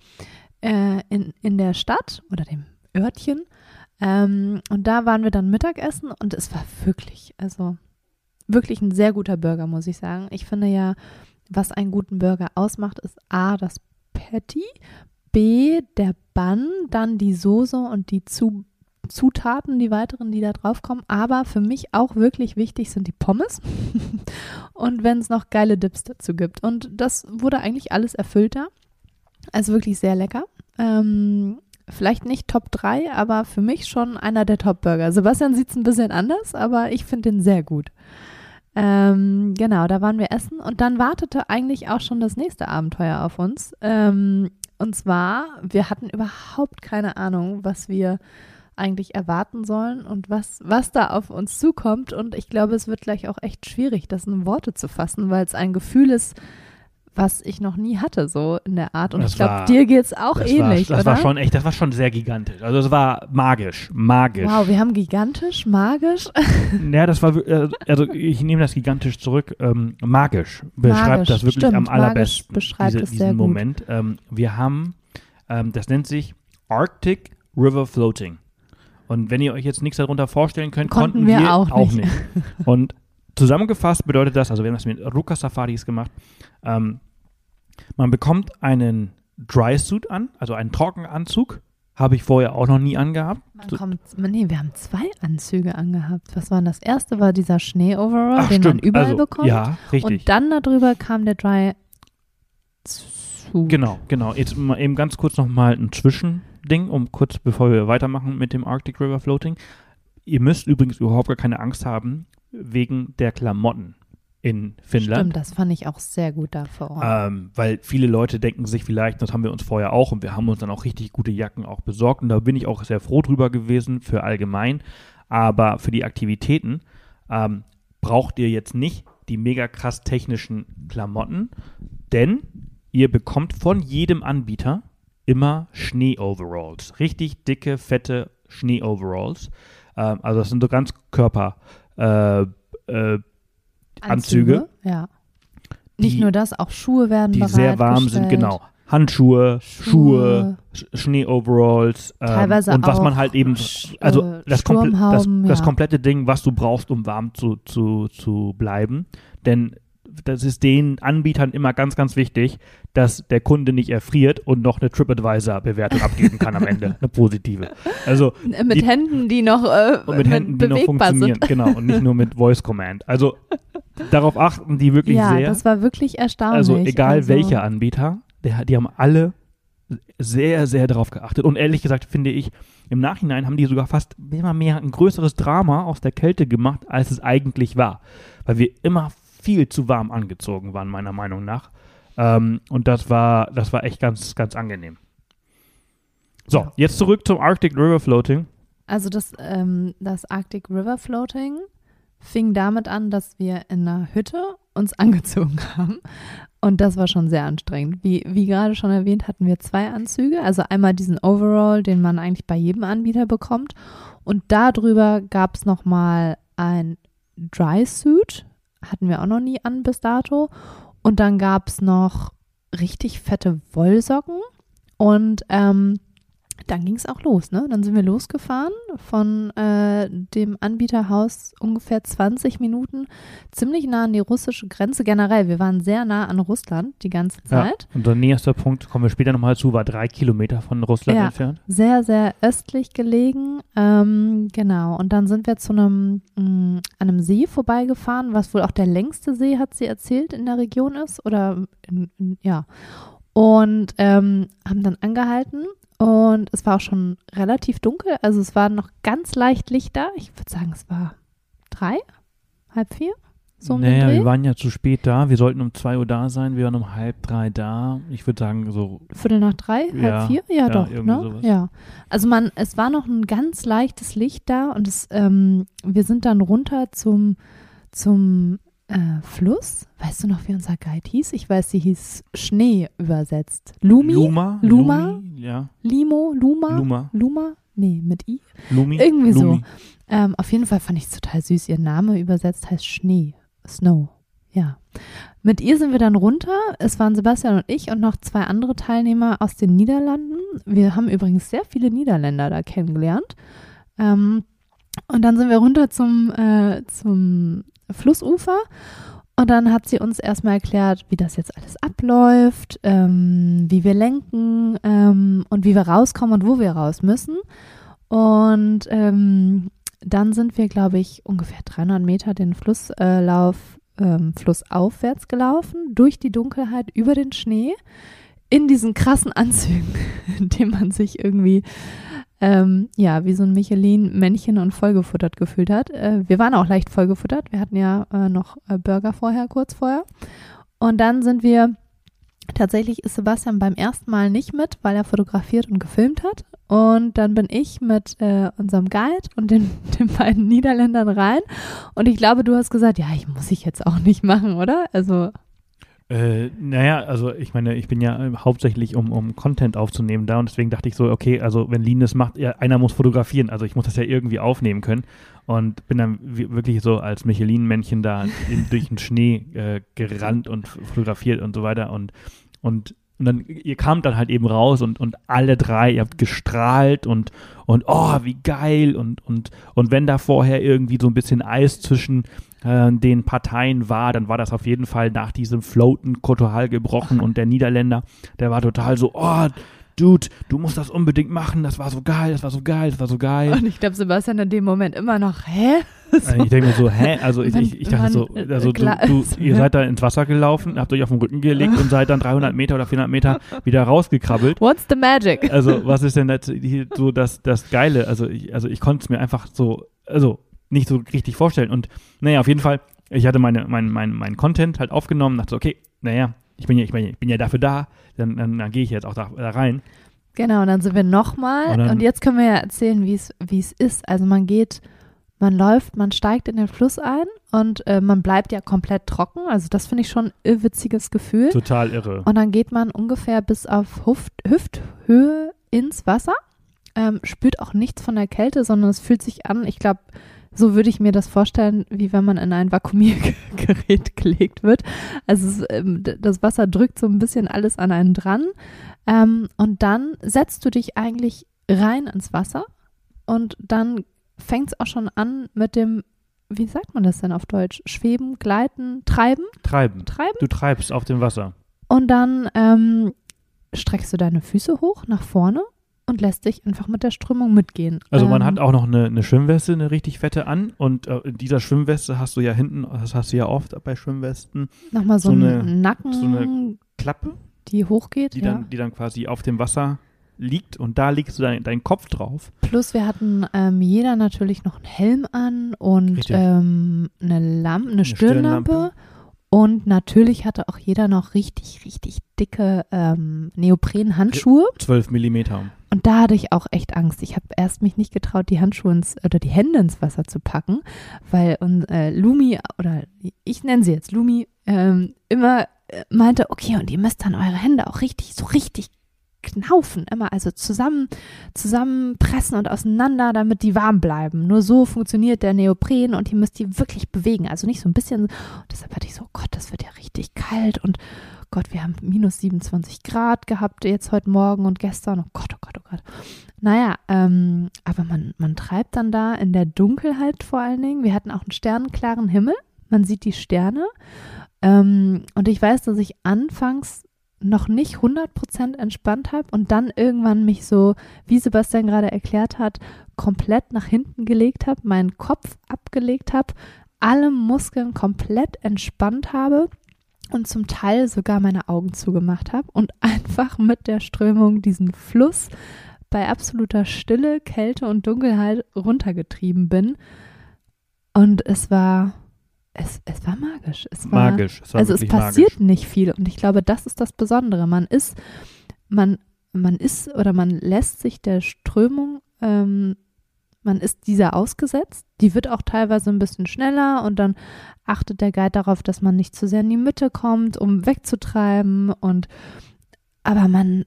In der Stadt oder dem Örtchen. Und da waren wir dann Mittagessen und es war wirklich ein sehr guter Burger, muss ich sagen. Ich finde ja, was einen guten Burger ausmacht, ist A, das Patty, B, der Bun, dann die Soße und die Zutaten, die weiteren, die da drauf kommen. Aber für mich auch wirklich wichtig sind die Pommes und wenn es noch geile Dips dazu gibt. Und das wurde eigentlich alles erfüllt da. Also wirklich sehr lecker. Vielleicht nicht Top 3, aber für mich schon einer der Top-Burger. Sebastian sieht es ein bisschen anders, aber ich finde den sehr gut. Genau, da waren wir essen und dann wartete eigentlich auch schon das nächste Abenteuer auf uns. Und zwar, wir hatten überhaupt keine Ahnung, was wir eigentlich erwarten sollen und was da auf uns zukommt. Und ich glaube, es wird gleich auch echt schwierig, das in Worte zu fassen, weil es ein Gefühl ist, was ich noch nie hatte, so in der Art. Und ich glaube, dir geht es auch ähnlich, das oder? Das war schon sehr gigantisch. Also es war magisch. Wow, wir haben gigantisch, magisch. Ja, das war, also ich nehme das gigantisch zurück. Magisch beschreibt das wirklich am allerbesten, diesen Moment. Wir haben, das nennt sich Arctic River Floating. Und wenn ihr euch jetzt nichts darunter vorstellen könnt, konnten wir auch nicht. Und zusammengefasst bedeutet das, also wir haben das mit Ruka Safaris gemacht, man bekommt einen Dry Suit an, also einen Trockenanzug, habe ich vorher auch noch nie angehabt. Wir haben 2 Anzüge angehabt. Was war das? Erste war dieser Schnee-Overall, den man überall bekommt. Ja, richtig. Und dann darüber kam der Dry Suit. Genau. Jetzt mal eben ganz kurz nochmal ein Zwischending, bevor wir weitermachen mit dem Arctic River Floating. Ihr müsst übrigens überhaupt gar keine Angst haben, wegen der Klamotten in Finnland. Stimmt, das fand ich auch sehr gut da vor Ort. Weil viele Leute denken sich vielleicht, das haben wir uns vorher auch und wir haben uns dann auch richtig gute Jacken auch besorgt und da bin ich auch sehr froh drüber gewesen für allgemein. Aber für die Aktivitäten braucht ihr jetzt nicht die mega krass technischen Klamotten, denn ihr bekommt von jedem Anbieter immer Schnee-Overalls. Richtig dicke, fette Schnee-Overalls. Also das sind so ganz Anzüge. Ja. Nicht nur das, auch Schuhe werden die sehr warm sind, genau. Handschuhe, Schuhe, Schnee-Overalls teilweise und was auch man halt eben, also das komplette Ding, was du brauchst, um warm zu bleiben. Denn das ist den Anbietern immer ganz, ganz wichtig, dass der Kunde nicht erfriert und noch eine TripAdvisor-Bewertung abgeben kann am Ende, eine positive. Also mit Händen, die noch funktionieren, sind. Genau, und nicht nur mit Voice Command. Also darauf achten die wirklich sehr. Ja, das war wirklich erstaunlich. Also egal welcher Anbieter, die haben alle sehr, sehr darauf geachtet. Und ehrlich gesagt finde ich, im Nachhinein haben die sogar fast immer mehr ein größeres Drama aus der Kälte gemacht, als es eigentlich war. Weil wir immer viel zu warm angezogen waren, meiner Meinung nach. Und das war echt ganz, ganz angenehm. So, jetzt zurück zum Arctic River Floating. Also das Arctic River Floating fing damit an, dass wir in einer Hütte uns angezogen haben. Und das war schon sehr anstrengend. Wie gerade schon erwähnt, hatten wir 2 Anzüge. Also einmal diesen Overall, den man eigentlich bei jedem Anbieter bekommt. Und darüber gab es nochmal ein Dry Suit. Hatten wir auch noch nie an bis dato. Und dann gab es noch richtig fette Wollsocken. Und dann ging es auch los, ne? Dann sind wir losgefahren von dem Anbieterhaus ungefähr 20 Minuten, ziemlich nah an die russische Grenze. Generell, wir waren sehr nah an Russland die ganze Zeit. Ja, unser nächster Punkt, kommen wir später nochmal zu, war 3 Kilometer von Russland entfernt. Sehr, sehr östlich gelegen. Genau, und dann sind wir zu an einem See vorbeigefahren, was wohl auch der längste See, hat sie erzählt, in der Region ist. Oder, Und haben dann angehalten. Und es war auch schon relativ dunkel, also es war noch ganz leicht Licht da. Ich würde sagen, es war 3, halb 4, so um den Naja, Dreh? wir waren ja zu spät da. Wir sollten um 2 Uhr da sein. Wir waren um 2:30 da. Ich würde sagen so, 3:15, Ja, 3:30? Ja, ja, doch, irgendwie ne? sowas. Ja. Also es war noch ein ganz leichtes Licht da und wir sind dann runter zum Fluss. Weißt du noch, wie unser Guide hieß? Ich weiß, sie hieß Schnee übersetzt. Luma? Luma? Ja. Limo? Luma? Luma. Luma? Nee, mit I. Lumi? Irgendwie Lumi. so. Auf jeden Fall fand ich es total süß. Ihr Name übersetzt heißt Schnee. Snow. Ja. Mit ihr sind wir dann runter. Es waren Sebastian und ich und noch 2 andere Teilnehmer aus den Niederlanden. Wir haben übrigens sehr viele Niederländer da kennengelernt. Und dann sind wir runter zum Flussufer. Und dann hat sie uns erstmal erklärt, wie das jetzt alles abläuft, wie wir lenken und wie wir rauskommen und wo wir raus müssen. Und dann sind wir, glaube ich, ungefähr 300 Meter den flussaufwärts gelaufen, durch die Dunkelheit, über den Schnee, in diesen krassen Anzügen, in denen man sich irgendwie wie so ein Michelin-Männchen und vollgefuttert gefühlt hat. Wir waren auch leicht vollgefuttert. Wir hatten ja noch Burger kurz vorher. Und dann tatsächlich ist Sebastian beim ersten Mal nicht mit, weil er fotografiert und gefilmt hat. Und dann bin ich mit unserem Guide und den beiden Niederländern rein. Und ich glaube, du hast gesagt, ja, muss ich jetzt auch nicht machen, oder? Also also ich meine, ich bin ja hauptsächlich, um Content aufzunehmen da und deswegen dachte ich so, okay, also wenn Lin das macht, ja, einer muss fotografieren, also ich muss das ja irgendwie aufnehmen können und bin dann wirklich so als Michelin-Männchen da durch den Schnee gerannt und fotografiert und so weiter und dann, ihr kamt dann halt eben raus und alle 3, ihr habt gestrahlt und oh, wie geil und wenn da vorher irgendwie so ein bisschen Eis zwischen den Parteien war, dann war das auf jeden Fall nach diesem Floaten total gebrochen und der Niederländer, der war total so, oh, Dude, du musst das unbedingt machen, das war so geil, das war so geil, das war so geil. Und ich glaube, Sebastian in dem Moment immer noch, hä? So. Ich denke mir so, hä? Also ich dachte so, also ihr seid da ins Wasser gelaufen, habt euch auf den Rücken gelegt und seid dann 300 Meter oder 400 Meter wieder rausgekrabbelt. What's the magic? Also was ist denn so das Geile? Also ich konnte es mir einfach so, also nicht so richtig vorstellen. Und naja, auf jeden Fall, ich hatte mein Content halt aufgenommen, dachte so, okay, naja, ich bin ja dafür da, dann gehe ich jetzt auch da rein. Genau, und dann sind wir nochmal und jetzt können wir ja erzählen, wie es ist. Also man läuft, man steigt in den Fluss ein und man bleibt ja komplett trocken. Also das finde ich schon ein irrwitziges Gefühl. Total irre. Und dann geht man ungefähr bis auf Hüfthöhe ins Wasser, spürt auch nichts von der Kälte, sondern es fühlt sich an, ich glaube, so würde ich mir das vorstellen, wie wenn man in ein Vakuumiergerät gelegt wird. Also das Wasser drückt so ein bisschen alles an einen dran. Und dann setzt du dich eigentlich rein ins Wasser und dann fängt es auch schon an mit dem, wie sagt man das denn auf Deutsch? Schweben, gleiten, treiben? Treiben. Du treibst auf dem Wasser. Und dann streckst du deine Füße hoch nach vorne und lässt dich einfach mit der Strömung mitgehen. Also man hat auch noch eine Schwimmweste, eine richtig fette an und in dieser Schwimmweste hast du ja hinten, das hast du ja oft bei Schwimmwesten. Nochmal so eine Nacken. So eine Klappe. Die hochgeht, die dann quasi auf dem Wasser liegt und da legst du deinen Kopf drauf. Plus wir hatten jeder natürlich noch einen Helm an und eine Stirnlampe. Und natürlich hatte auch jeder noch richtig, richtig dicke Neopren-Handschuhe. 12 Millimeter. Und da hatte ich auch echt Angst. Ich habe erst mich nicht getraut, die Handschuhe die Hände ins Wasser zu packen, weil Lumi, oder ich nenne sie jetzt Lumi, immer meinte, okay, und ihr müsst dann eure Hände auch richtig knaufen, immer also zusammenpressen und auseinander, damit die warm bleiben. Nur so funktioniert der Neopren und ihr müsst die wirklich bewegen, also nicht so ein bisschen. Und deshalb hatte ich so, Gott, das wird ja richtig kalt und Gott, wir haben minus 27 Grad gehabt jetzt heute Morgen und gestern. Oh Gott, oh Gott, oh Gott. Naja, aber man treibt dann da in der Dunkelheit vor allen Dingen. Wir hatten auch einen sternenklaren Himmel. Man sieht die Sterne. Und ich weiß, dass ich anfangs noch nicht 100% entspannt habe und dann irgendwann mich so, wie Sebastian gerade erklärt hat, komplett nach hinten gelegt habe, meinen Kopf abgelegt habe, alle Muskeln komplett entspannt habe und zum Teil sogar meine Augen zugemacht habe und einfach mit der Strömung diesen Fluss bei absoluter Stille, Kälte und Dunkelheit runtergetrieben bin. Und es war es war magisch. Es magisch. Es war also es wirklich passiert magisch. nicht viel und ich glaube, das ist das Besondere. Man ist oder man lässt sich der Strömung, man ist dieser ausgesetzt. Die wird auch teilweise ein bisschen schneller und dann achtet der Guide darauf, dass man nicht zu sehr in die Mitte kommt, um wegzutreiben aber man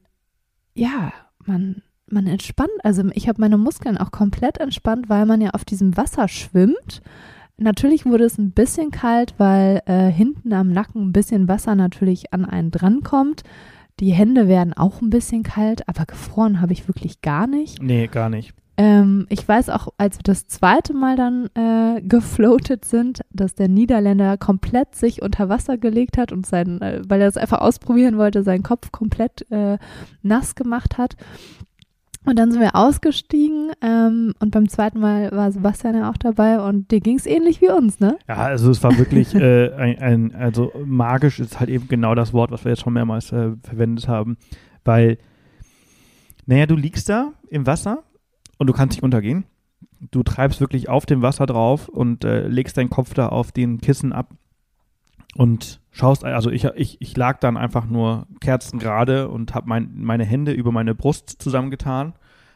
entspannt. Also ich habe meine Muskeln auch komplett entspannt, weil man ja auf diesem Wasser schwimmt. Natürlich wurde es ein bisschen kalt, weil hinten am Nacken ein bisschen Wasser natürlich an einen drankommt. Die Hände werden auch ein bisschen kalt, aber gefroren habe ich wirklich gar nicht. Nee, gar nicht. Ich weiß auch, als wir das zweite Mal dann gefloatet sind, dass der Niederländer komplett sich unter Wasser gelegt hat und weil er es einfach ausprobieren wollte, seinen Kopf komplett nass gemacht hat. Und dann sind wir ausgestiegen und beim zweiten Mal war Sebastian ja auch dabei und dir ging es ähnlich wie uns, ne? Ja, also es war wirklich also magisch ist halt eben genau das Wort, was wir jetzt schon mehrmals verwendet haben, weil, naja, du liegst da im Wasser und du kannst nicht untergehen. Du treibst wirklich auf dem Wasser drauf und legst deinen Kopf da auf den Kissen ab und schaust, also ich lag dann einfach nur kerzengerade und habe meine Hände über meine Brust zusammengetan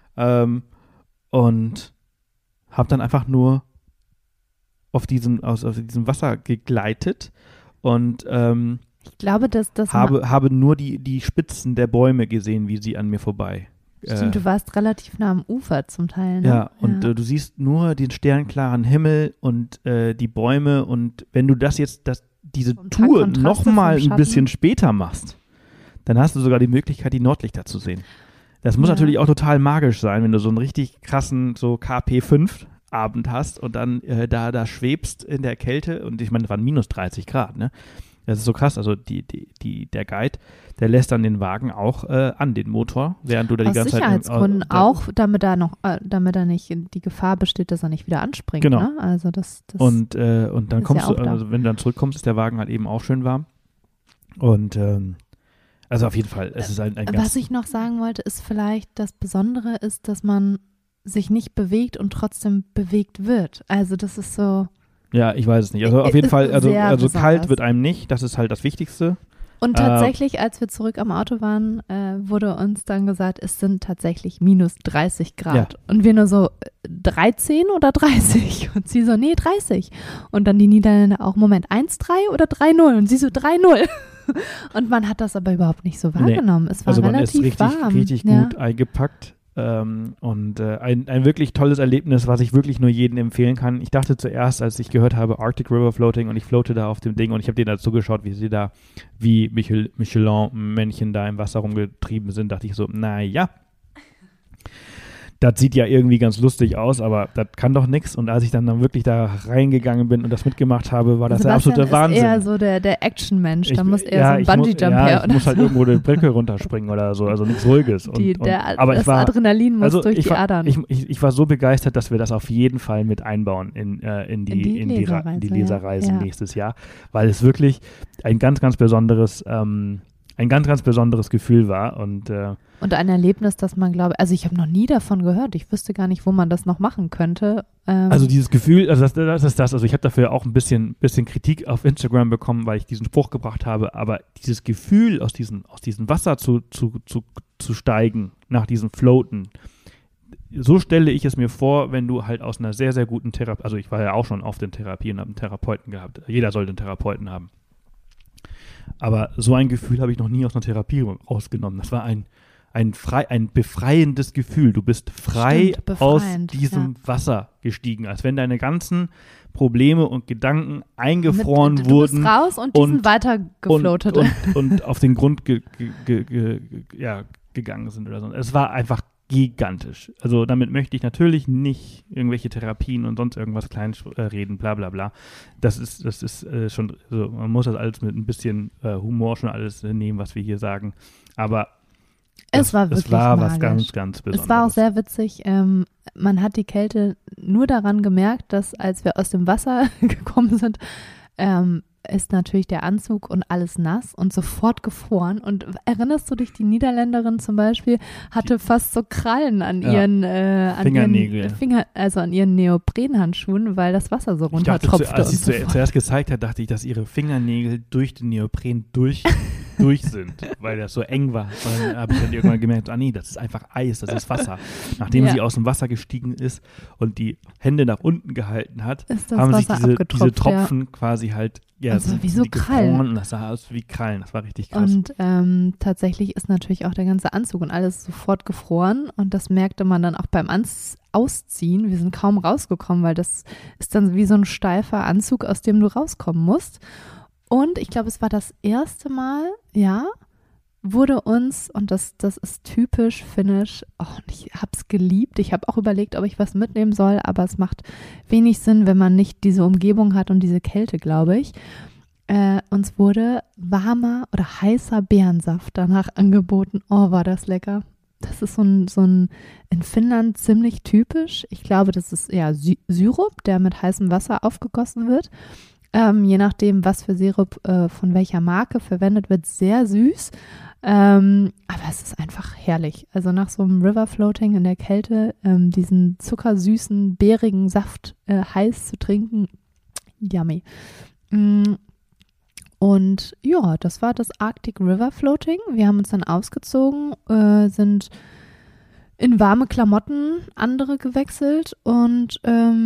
und habe dann einfach nur auf diesem Wasser gegleitet und ich glaube, dass das habe nur die Spitzen der Bäume gesehen, wie sie an mir vorbei. Stimmt, du warst relativ nah am Ufer zum Teil, ne? Ja, und du siehst nur den sternklaren Himmel und die Bäume und wenn du diese Tour nochmal ein bisschen später machst, dann hast du sogar die Möglichkeit, die Nordlichter zu sehen. Das muss natürlich auch total magisch sein, wenn du so einen richtig krassen so KP5 Abend hast und dann da schwebst in der Kälte und ich meine, es waren minus 30 Grad, ne? Das ist so krass, also der Guide, der lässt dann den Wagen auch an den Motor, während du da die ganze Zeit... Aus Sicherheitsgründen auch, damit er nicht die Gefahr besteht, dass er nicht wieder anspringt. Genau. Ne? Also das und dann kommst du, da. also wenn du dann zurückkommst, ist der Wagen halt eben auch schön warm. Und also auf jeden Fall, es ist ein ganz... Was ich noch sagen wollte, ist vielleicht, das Besondere ist, dass man sich nicht bewegt und trotzdem bewegt wird. Also das ist so... Ja, ich weiß es nicht. Also auf jeden Fall, also besonders. kalt wird einem nicht, das ist halt das Wichtigste. Und tatsächlich, als wir zurück am Auto waren, wurde uns dann gesagt, es sind tatsächlich minus 30 Grad. Ja. Und wir nur so, 13 oder 30? Und sie so, nee, 30. Und dann die Niederländer auch, Moment, 1,3 oder 3,0? Und sie so, 3,0. Und man hat das aber überhaupt nicht so wahrgenommen. Es war relativ warm. Man ist richtig gut eingepackt. Und ein wirklich tolles Erlebnis, was ich wirklich nur jedem empfehlen kann. Ich dachte zuerst, als ich gehört habe Arctic River Floating und ich floate da auf dem Ding und ich habe denen dazu geschaut, wie Michelin-Männchen da im Wasser rumgetrieben sind, dachte ich so, naja, das sieht ja irgendwie ganz lustig aus, aber das kann doch nichts. Und als ich dann wirklich da reingegangen bin und das mitgemacht habe, war das der absolute Wahnsinn. Ist eher so der Action-Mensch, da muss eher so ein Bungee-Jump her. Ich muss halt irgendwo eine Brücke runterspringen oder so, also nichts Ruhiges. Aber das Adrenalin muss durch die Adern. Ich war so begeistert, dass wir das auf jeden Fall mit einbauen in die Leserreise nächstes Jahr, weil es wirklich ein ganz, ganz besonderes Gefühl war und ein Erlebnis, das man, glaube ich, also ich habe noch nie davon gehört. Ich wüsste gar nicht, wo man das noch machen könnte. Also dieses Gefühl, also das ist das, also ich habe dafür auch ein bisschen Kritik auf Instagram bekommen, weil ich diesen Spruch gebracht habe, aber dieses Gefühl, aus diesem Wasser zu steigen, nach diesem Floaten, so stelle ich es mir vor, wenn du halt aus einer sehr, sehr guten Therapie, also ich war ja auch schon oft in Therapie und habe einen Therapeuten gehabt. Jeder sollte einen Therapeuten haben. Aber so ein Gefühl habe ich noch nie aus einer Therapie rausgenommen. Das war ein befreiendes Gefühl. Du bist frei aus diesem Wasser gestiegen, als wenn deine ganzen Probleme und Gedanken eingefroren wurden. Du bist raus und die sind weiter gefloatet. Und auf den Grund gegangen sind oder so. Es war einfach gigantisch. Also damit möchte ich natürlich nicht irgendwelche Therapien und sonst irgendwas kleines reden, bla bla bla. Das ist schon, also man muss das alles mit ein bisschen Humor schon alles nehmen, was wir hier sagen. Aber es war wirklich magisch. Was ganz, ganz Besonderes. Es war auch sehr witzig. Man hat die Kälte nur daran gemerkt, dass als wir aus dem Wasser gekommen sind, ist natürlich der Anzug und alles nass und sofort gefroren. Und erinnerst du dich, die Niederländerin zum Beispiel hatte fast so Krallen an ihren Fingernägel. an ihren Neoprenhandschuhen, weil das Wasser so runtertropfte. Als sie zuerst gezeigt hat, dachte ich, dass ihre Fingernägel durch den Neopren durch sind, weil das so eng war. Und dann habe ich dann irgendwann gemerkt, nee, das ist einfach Eis, das ist Wasser. Nachdem sie aus dem Wasser gestiegen ist und die Hände nach unten gehalten hat, haben sich diese Tropfen quasi halt also wie so Krallen. Und das sah aus wie Krallen, das war richtig krass. Und tatsächlich ist natürlich auch der ganze Anzug und alles sofort gefroren und das merkte man dann auch beim Ausziehen. Wir sind kaum rausgekommen, weil das ist dann wie so ein steifer Anzug, aus dem du rauskommen musst. Und ich glaube, es war das erste Mal, wurde uns, und das ist typisch finnisch, ich habe es geliebt. Ich habe auch überlegt, ob ich was mitnehmen soll, aber es macht wenig Sinn, wenn man nicht diese Umgebung hat und diese Kälte, glaube ich. Uns wurde warmer oder heißer Beerensaft danach angeboten. Oh, war das lecker. Das ist so ein in Finnland ziemlich typisch. Ich glaube, das ist Sirup, der mit heißem Wasser aufgegossen wird. Je nachdem, was für Sirup von welcher Marke verwendet wird, sehr süß. Aber es ist einfach herrlich. Also nach so einem River Floating in der Kälte, diesen zuckersüßen, beerigen Saft heiß zu trinken, yummy. Und ja, das war das Arctic River Floating. Wir haben uns dann ausgezogen, sind in warme Klamotten andere gewechselt und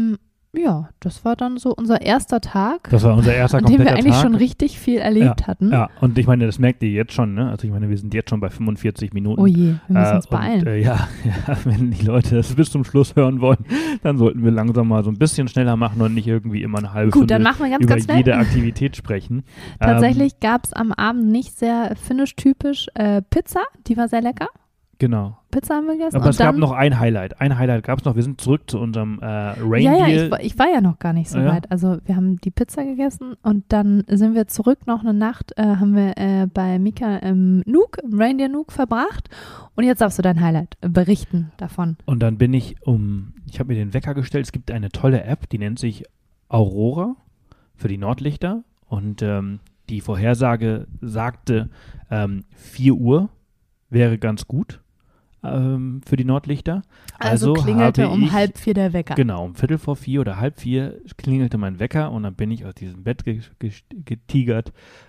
das war dann so unser erster Tag. Das war unser erster kompletter Tag. An dem wir eigentlich schon richtig viel erlebt hatten. Ja, und ich meine, das merkt ihr jetzt schon, ne? Also ich meine, wir sind jetzt schon bei 45 Minuten. Oh je, wir müssen uns beeilen. Wenn die Leute das bis zum Schluss hören wollen, dann sollten wir langsam mal so ein bisschen schneller machen und nicht irgendwie immer eine halbe Stunde dann machen wir ganz schnell. Jede Aktivität sprechen. Tatsächlich gab es am Abend nicht sehr finnisch-typisch Pizza, die war sehr lecker. Genau. Pizza haben wir gegessen. Aber es gab noch ein Highlight. Ein Highlight gab es noch. Wir sind zurück zu unserem Reindeer. Ja, ich war ja noch gar nicht so weit. Also wir haben die Pizza gegessen und dann sind wir zurück noch eine Nacht, haben wir bei Mika im Reindeer Nuuk verbracht. Und jetzt darfst du dein Highlight berichten davon. Und dann bin ich ich habe mir den Wecker gestellt. Es gibt eine tolle App, die nennt sich Aurora für die Nordlichter. Und die Vorhersage sagte, 4 Uhr wäre ganz gut für die Nordlichter. Also klingelte um 3:30 der Wecker. Genau, um 3:45 oder 3:30 klingelte mein Wecker und dann bin ich aus diesem Bett getigert,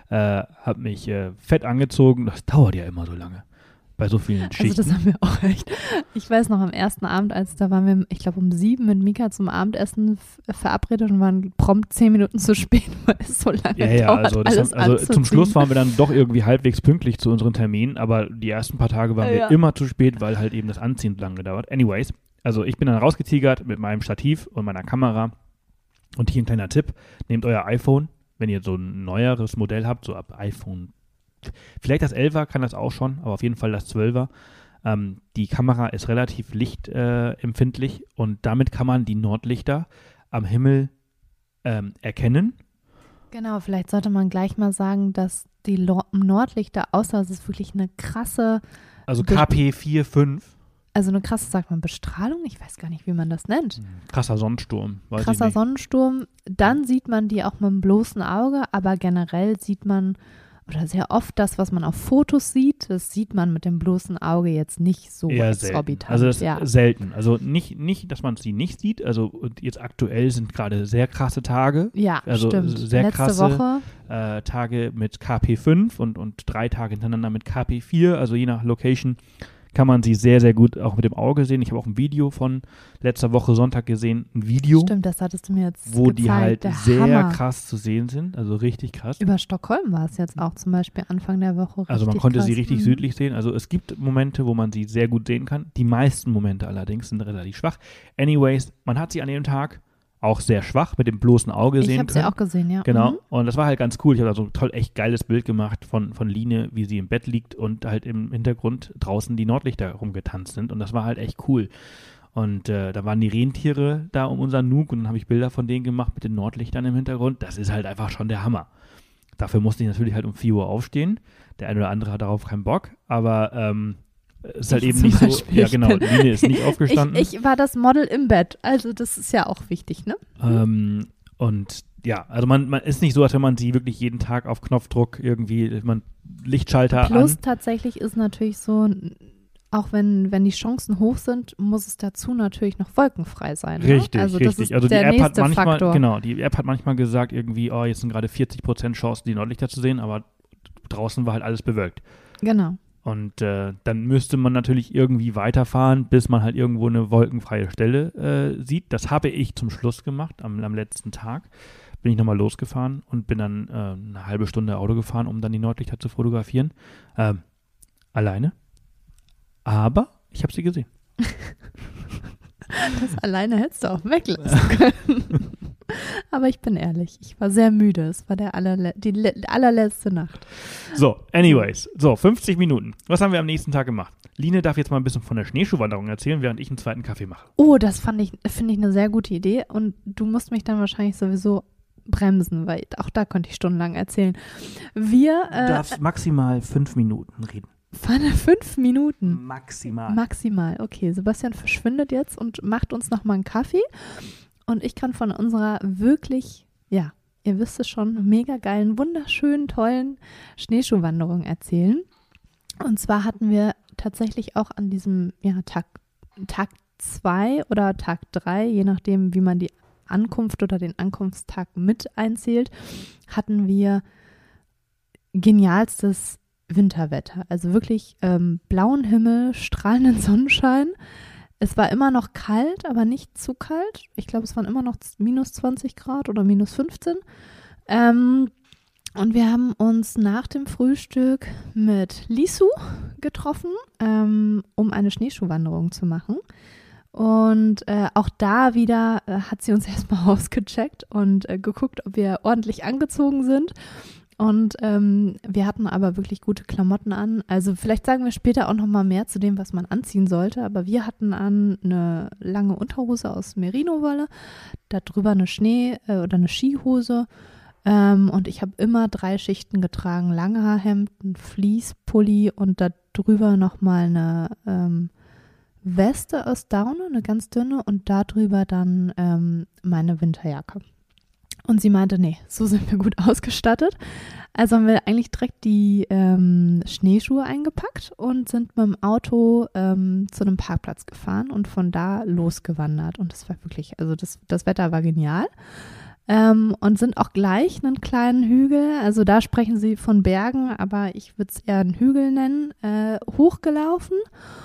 habe mich fett angezogen. Das dauert ja immer so lange bei so vielen Schichten. Also das haben wir auch echt. Ich weiß noch, am ersten Abend, da waren wir, ich glaube um 7 mit Mika zum Abendessen verabredet und waren prompt 10 Minuten zu spät, weil es so lange dauert, also zum Schluss waren wir dann doch irgendwie halbwegs pünktlich zu unseren Terminen, aber die ersten paar Tage waren wir immer zu spät, weil halt eben das Anziehen lang gedauert. Anyways, also ich bin dann rausgetigert mit meinem Stativ und meiner Kamera und hier ein kleiner Tipp, nehmt euer iPhone, wenn ihr so ein neueres Modell habt, so ab iPhone vielleicht das 11er kann das auch schon, aber auf jeden Fall das 12er. Die Kamera ist relativ lichtempfindlich und damit kann man die Nordlichter am Himmel erkennen. Genau, vielleicht sollte man gleich mal sagen, dass die Nordlichter, außer es ist wirklich eine krasse... Also KP 4,5. Also eine krasse, sagt man, Bestrahlung? Ich weiß gar nicht, wie man das nennt. Krasser Sonnensturm. Krasser Sonnensturm. Dann sieht man die auch mit dem bloßen Auge, aber generell sieht man... Oder sehr oft das, was man auf Fotos sieht, das sieht man mit dem bloßen Auge jetzt nicht so exorbitant. Also das ist selten. Also nicht, dass man sie nicht sieht. Also jetzt aktuell sind gerade sehr krasse Tage. Ja, also stimmt. Sehr Letzte krasse Woche. Tage mit KP 5 und 3 Tage hintereinander mit KP 4. Also je nach Location kann man sie sehr, sehr gut auch mit dem Auge sehen. Ich habe auch ein Video von letzter Woche Sonntag gesehen. Ein Video. Stimmt, das hattest du mir jetzt wo gezeigt. Die halt der sehr Hammer. Krass zu sehen sind. Also richtig krass. Über Stockholm war es jetzt auch zum Beispiel Anfang der Woche. Also man konnte krass. sie richtig südlich sehen. Also es gibt Momente, wo man sie sehr gut sehen kann. Die meisten Momente allerdings sind relativ schwach. Anyways, man hat sie an dem Tag auch sehr schwach mit dem bloßen Auge sehen können. Ich habe sie auch gesehen, ja. Genau. Und das war halt ganz cool. Ich habe da so ein toll, echt geiles Bild gemacht von Line, wie sie im Bett liegt und halt im Hintergrund draußen die Nordlichter rumgetanzt sind. Und das war halt echt cool. Und da waren die Rentiere da um unseren Nuuk und dann habe ich Bilder von denen gemacht mit den Nordlichtern im Hintergrund. Das ist halt einfach schon der Hammer. Dafür musste ich natürlich halt um 4 Uhr aufstehen. Der eine oder andere hat darauf keinen Bock, aber ist halt eben nicht so. Ja, genau. Line ist nicht aufgestanden. Ich war das Model im Bett, also das ist ja auch wichtig, ne? Und ja, also man ist nicht so, als wenn man sie wirklich jeden Tag auf Knopfdruck irgendwie, man Lichtschalter Plus an. tatsächlich ist natürlich so, auch wenn die Chancen hoch sind, muss es dazu natürlich noch wolkenfrei sein. Richtig, ne? Also richtig. Das ist Also die der App hat nächste manchmal, Faktor. genau, die App hat manchmal gesagt irgendwie, oh, jetzt sind gerade 40% Chancen, die Nordlichter zu sehen, aber draußen war halt alles bewölkt. Genau. Und dann müsste man natürlich irgendwie weiterfahren, bis man halt irgendwo eine wolkenfreie Stelle sieht. Das habe ich zum Schluss gemacht, am letzten Tag. Bin ich nochmal losgefahren und bin dann eine halbe Stunde Auto gefahren, um dann die Nordlichter zu fotografieren. Alleine. Aber ich habe sie gesehen. Das alleine hättest du auch weglassen können. Aber ich bin ehrlich, ich war sehr müde. Es war die allerletzte Nacht. So, anyways. So, 50 Minuten. Was haben wir am nächsten Tag gemacht? Line darf jetzt mal ein bisschen von der Schneeschuhwanderung erzählen, während ich einen zweiten Kaffee mache. Oh, das finde ich eine sehr gute Idee. Und du musst mich dann wahrscheinlich sowieso bremsen, weil auch da könnte ich stundenlang erzählen. Du darfst maximal 5 Minuten reden. 5 Minuten. Maximal. Okay, Sebastian verschwindet jetzt und macht uns nochmal einen Kaffee. Und ich kann von unserer wirklich, ja, ihr wisst es schon, mega geilen, wunderschönen, tollen Schneeschuhwanderung erzählen. Und zwar hatten wir tatsächlich auch an diesem Tag 2 oder Tag 3, je nachdem, wie man die Ankunft oder den Ankunftstag mit einzählt, hatten wir genialstes Winterwetter. Also wirklich blauen Himmel, strahlenden Sonnenschein. Es war immer noch kalt, aber nicht zu kalt. Ich glaube, es waren immer noch minus 20 Grad oder minus 15. Und wir haben uns nach dem Frühstück mit Lisu getroffen, um eine Schneeschuhwanderung zu machen. Und auch da wieder hat sie uns erstmal ausgecheckt und geguckt, ob wir ordentlich angezogen sind. Und wir hatten aber wirklich gute Klamotten an. Also vielleicht sagen wir später auch noch mal mehr zu dem, was man anziehen sollte. Aber wir hatten an eine lange Unterhose aus Merino-Wolle, darüber eine oder eine Skihose. Und ich habe immer 3 Schichten getragen. Langhaarhemd, ein Fleece-Pulli und darüber noch mal eine Weste aus Daune, eine ganz dünne. Und darüber dann meine Winterjacke. Und sie meinte, nee, so sind wir gut ausgestattet. Also haben wir eigentlich direkt die Schneeschuhe eingepackt und sind mit dem Auto zu einem Parkplatz gefahren und von da losgewandert. Und das war wirklich, also das Wetter war genial. Und sind auch gleich einen kleinen Hügel, also da sprechen sie von Bergen, aber ich würde es eher einen Hügel nennen, hochgelaufen.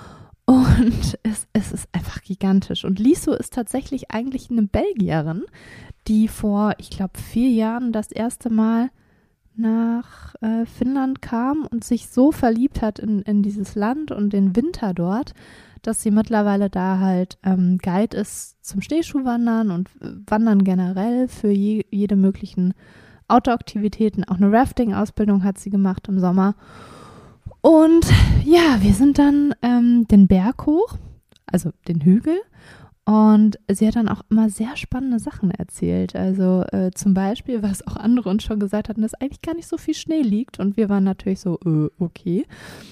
Und es ist einfach gigantisch. Und Lisu ist tatsächlich eigentlich eine Belgierin, die vor, ich glaube, 4 Jahren das erste Mal nach Finnland kam und sich so verliebt hat in dieses Land und den Winter dort, dass sie mittlerweile da halt Guide ist zum Schneeschuhwandern und Wandern generell für jede möglichen Outdoor-Aktivitäten. Auch eine Rafting-Ausbildung hat sie gemacht im Sommer. Und ja, wir sind dann den Berg hoch, also den Hügel. Und sie hat dann auch immer sehr spannende Sachen erzählt. Also zum Beispiel, was auch andere uns schon gesagt hatten, dass eigentlich gar nicht so viel Schnee liegt. Und wir waren natürlich so, okay.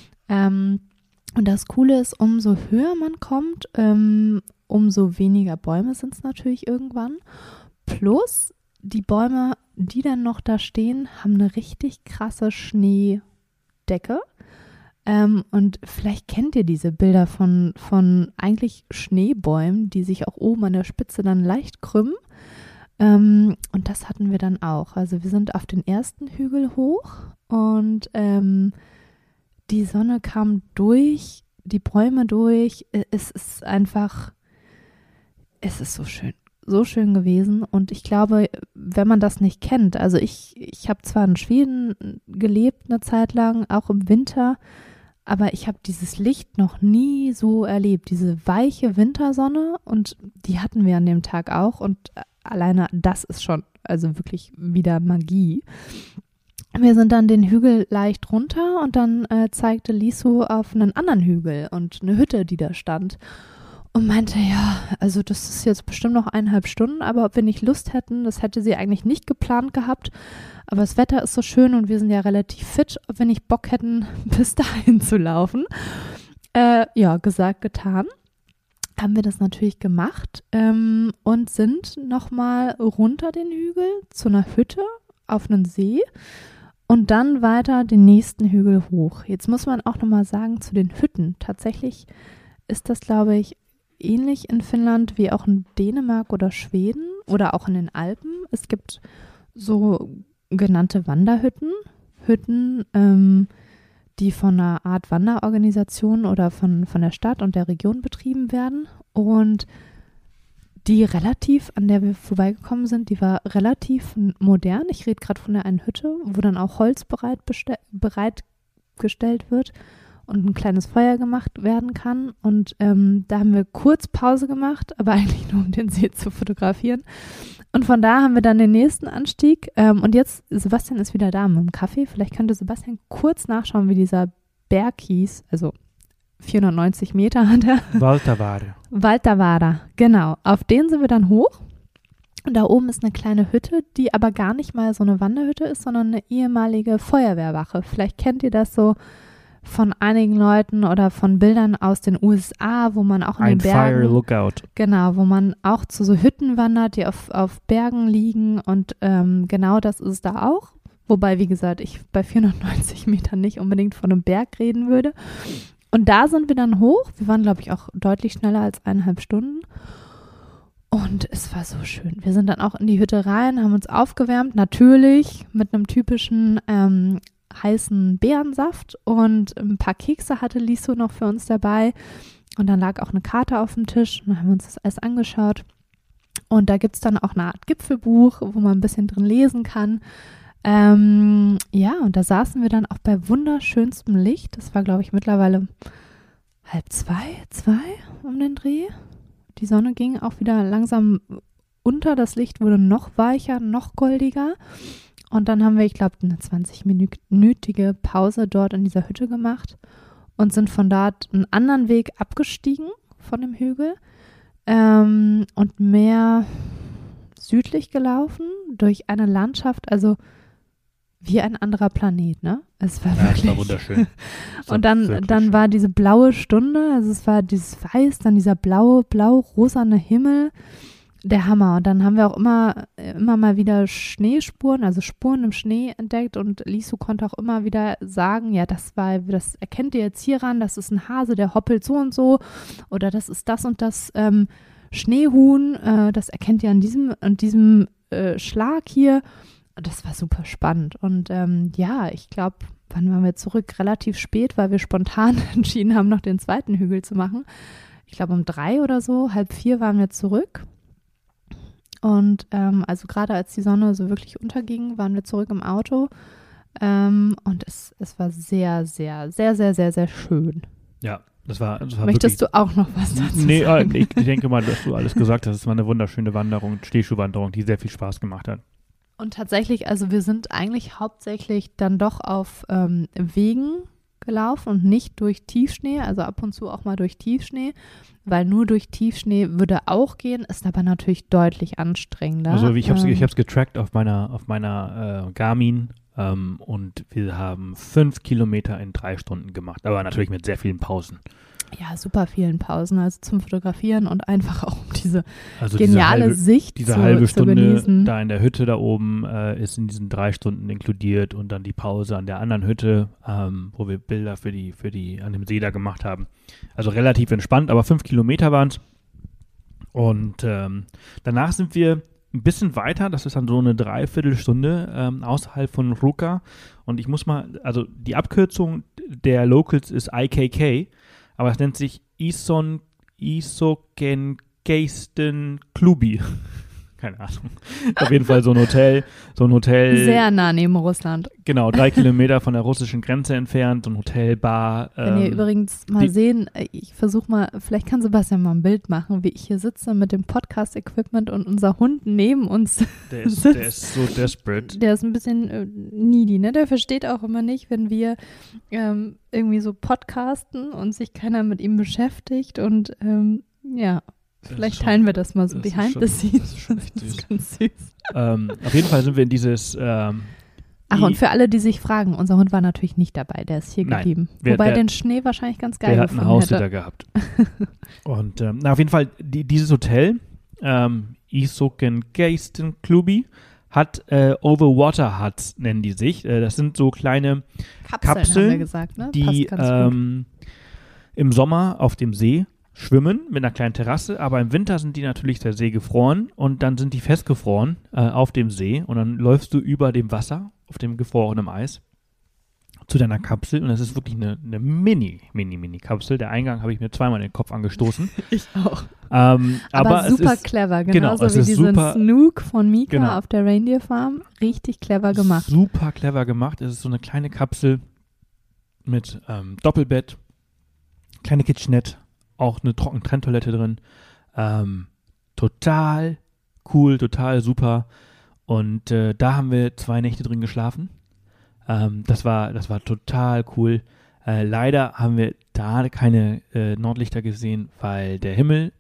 Und das Coole ist, umso höher man kommt, umso weniger Bäume sind es natürlich irgendwann. Plus die Bäume, die dann noch da stehen, haben eine richtig krasse Schneedecke. Und vielleicht kennt ihr diese Bilder von eigentlich Schneebäumen, die sich auch oben an der Spitze dann leicht krümmen. Und das hatten wir dann auch. Also wir sind auf den ersten Hügel hoch und die Sonne kam durch, die Bäume durch. Es ist so schön gewesen. Und ich glaube, wenn man das nicht kennt, also ich habe zwar in Schweden gelebt eine Zeit lang, auch im Winter, aber ich habe dieses Licht noch nie so erlebt, diese weiche Wintersonne, und die hatten wir an dem Tag auch, und alleine das ist schon, also wirklich wieder Magie. Wir sind dann den Hügel leicht runter und dann zeigte Lisu auf einen anderen Hügel und eine Hütte, die da stand, und meinte, ja, also das ist jetzt bestimmt noch 1,5 Stunden, aber ob wir nicht Lust hätten, das hätte sie eigentlich nicht geplant gehabt, aber das Wetter ist so schön und wir sind ja relativ fit, ob wir nicht Bock hätten, bis dahin zu laufen. Ja, gesagt, getan. haben wir das natürlich gemacht und sind nochmal runter den Hügel zu einer Hütte auf einen See und dann weiter den nächsten Hügel hoch. Jetzt muss man auch nochmal sagen zu den Hütten. Tatsächlich ist das, glaube ich, ähnlich in Finnland wie auch in Dänemark oder Schweden oder auch in den Alpen. Es gibt so genannte Wanderhütten, die von einer Art Wanderorganisation oder von der Stadt und der Region betrieben werden. Und die relativ, an der wir vorbeigekommen sind, die war relativ modern. Ich rede gerade von der einen Hütte, wo dann auch Holz bereitgestellt wird und ein kleines Feuer gemacht werden kann. Und da haben wir kurz Pause gemacht, aber eigentlich nur, um den See zu fotografieren. Und von da haben wir dann den nächsten Anstieg. Und jetzt, Sebastian ist wieder da mit dem Kaffee. Vielleicht könnte Sebastian kurz nachschauen, wie dieser Berg hieß. Also 490 Meter hat er. Valtavara, genau. Auf den sind wir dann hoch. Und da oben ist eine kleine Hütte, die aber gar nicht mal so eine Wanderhütte ist, sondern eine ehemalige Feuerwehrwache. Vielleicht kennt ihr das so von einigen Leuten oder von Bildern aus den USA, wo man auch in den Bergen, Fire Lookout. Genau, wo man auch zu so Hütten wandert, die auf Bergen liegen und genau das ist es da auch. Wobei, wie gesagt, ich bei 490 Metern nicht unbedingt von einem Berg reden würde. Und da sind wir dann hoch. Wir waren, glaube ich, auch deutlich schneller als 1,5 Stunden. Und es war so schön. Wir sind dann auch in die Hütte rein, haben uns aufgewärmt, natürlich mit einem typischen heißen Beerensaft und ein paar Kekse hatte Liso noch für uns dabei und dann lag auch eine Karte auf dem Tisch und dann haben wir uns das alles angeschaut und da gibt es dann auch eine Art Gipfelbuch, wo man ein bisschen drin lesen kann. Ja, und da saßen wir dann auch bei wunderschönstem Licht. Das war, glaube ich, mittlerweile 1:30, 2 um den Dreh. Die Sonne ging auch wieder langsam unter, das Licht wurde noch weicher, noch goldiger. Und dann haben wir, ich glaube, eine 20-minütige Pause dort in dieser Hütte gemacht und sind von dort einen anderen Weg abgestiegen von dem Hügel und mehr südlich gelaufen durch eine Landschaft, also wie ein anderer Planet, ne? Es war wirklich. Es war wunderschön. Und dann war diese blaue Stunde, also es war dieses Weiß, dann dieser blau-rosane Himmel. Der Hammer. Und dann haben wir auch immer mal wieder Schneespuren, also Spuren im Schnee entdeckt und Lisu konnte auch immer wieder sagen, ja, das erkennt ihr jetzt hieran, das ist ein Hase, der hoppelt so und so oder das ist das und das Schneehuhn, das erkennt ihr an diesem Schlag hier. Und das war super spannend. Und ja, ich glaube, wann waren wir zurück? Relativ spät, weil wir spontan entschieden haben, noch den zweiten Hügel zu machen. Ich glaube, um 3 oder so, 3:30 waren wir zurück. Und also gerade als die Sonne so wirklich unterging, waren wir zurück im Auto. Und es war sehr, sehr, sehr, sehr, sehr, sehr schön. Ja, das war Möchtest du auch noch was dazu sagen? Nee, ich denke mal, dass du alles gesagt hast. Es war eine wunderschöne Wanderung, Schneeschuhwanderung, die sehr viel Spaß gemacht hat. Und tatsächlich, also wir sind eigentlich hauptsächlich dann doch auf Wegen gelaufen und nicht durch Tiefschnee, also ab und zu auch mal durch Tiefschnee, weil nur durch Tiefschnee würde auch gehen, ist aber natürlich deutlich anstrengender. Also ich habe es getrackt auf meiner Garmin und wir haben 5 Kilometer in 3 Stunden gemacht, aber natürlich mit sehr vielen Pausen. Ja, super vielen Pausen, also zum Fotografieren und einfach auch um diese geniale Sicht diese halbe Stunde genießen. Da in der Hütte da oben ist in diesen 3 Stunden inkludiert und dann die Pause an der anderen Hütte, wo wir Bilder für die an dem See da gemacht haben. Also relativ entspannt, aber 5 Kilometer waren es. Und danach sind wir ein bisschen weiter, das ist dann so eine Dreiviertelstunde außerhalb von Ruka. Und ich muss mal, also die Abkürzung der Locals ist IKK, aber es nennt sich Isokenkeisten Klubi. Keine Ahnung. Auf jeden Fall so ein Hotel. Sehr nah neben Russland. Genau, 3 Kilometer von der russischen Grenze entfernt, so ein Hotel, Bar. Wenn ihr übrigens mal sehen, ich versuche mal, vielleicht kann Sebastian mal ein Bild machen, wie ich hier sitze mit dem Podcast-Equipment und unser Hund neben uns sitzt. Der ist so desperate. Der ist ein bisschen needy, ne? Der versteht auch immer nicht, wenn wir irgendwie so podcasten und sich keiner mit ihm beschäftigt und ja. Vielleicht teilen wir das mal so behind the scenes. Das ist schon echt süß. Das ist ganz süß. Auf jeden Fall sind wir in dieses Ach, und für alle, die sich fragen, unser Hund war natürlich nicht dabei, der ist hier Nein. geblieben. Wobei den Schnee wahrscheinlich ganz geil der hat einen gefunden Haussitter hätte. gehabt. Und auf jeden Fall, dieses Hotel, Isoken Geisten Klubi, hat Overwater Huts, nennen die sich. Das sind so kleine Kapseln, haben wir gesagt, ne? die Passt ganz gut. im Sommer auf dem See schwimmen mit einer kleinen Terrasse, aber im Winter sind die natürlich der See gefroren und dann sind die festgefroren auf dem See und dann läufst du über dem Wasser auf dem gefrorenen Eis zu deiner Kapsel und das ist wirklich eine mini Kapsel. Der Eingang habe ich mir zweimal in den Kopf angestoßen. Ich auch. Aber super es ist, clever, genau, genauso es wie ist diesen super, Snook von Mika genau. auf der Reindeer Farm. Richtig clever gemacht. Super clever gemacht. Es ist so eine kleine Kapsel mit Doppelbett, kleine Kitchenette, auch eine Trockentrenntoilette drin. Total cool, total super. Und da haben wir 2 Nächte drin geschlafen. Das war total cool. Leider haben wir da keine Nordlichter gesehen, weil der Himmel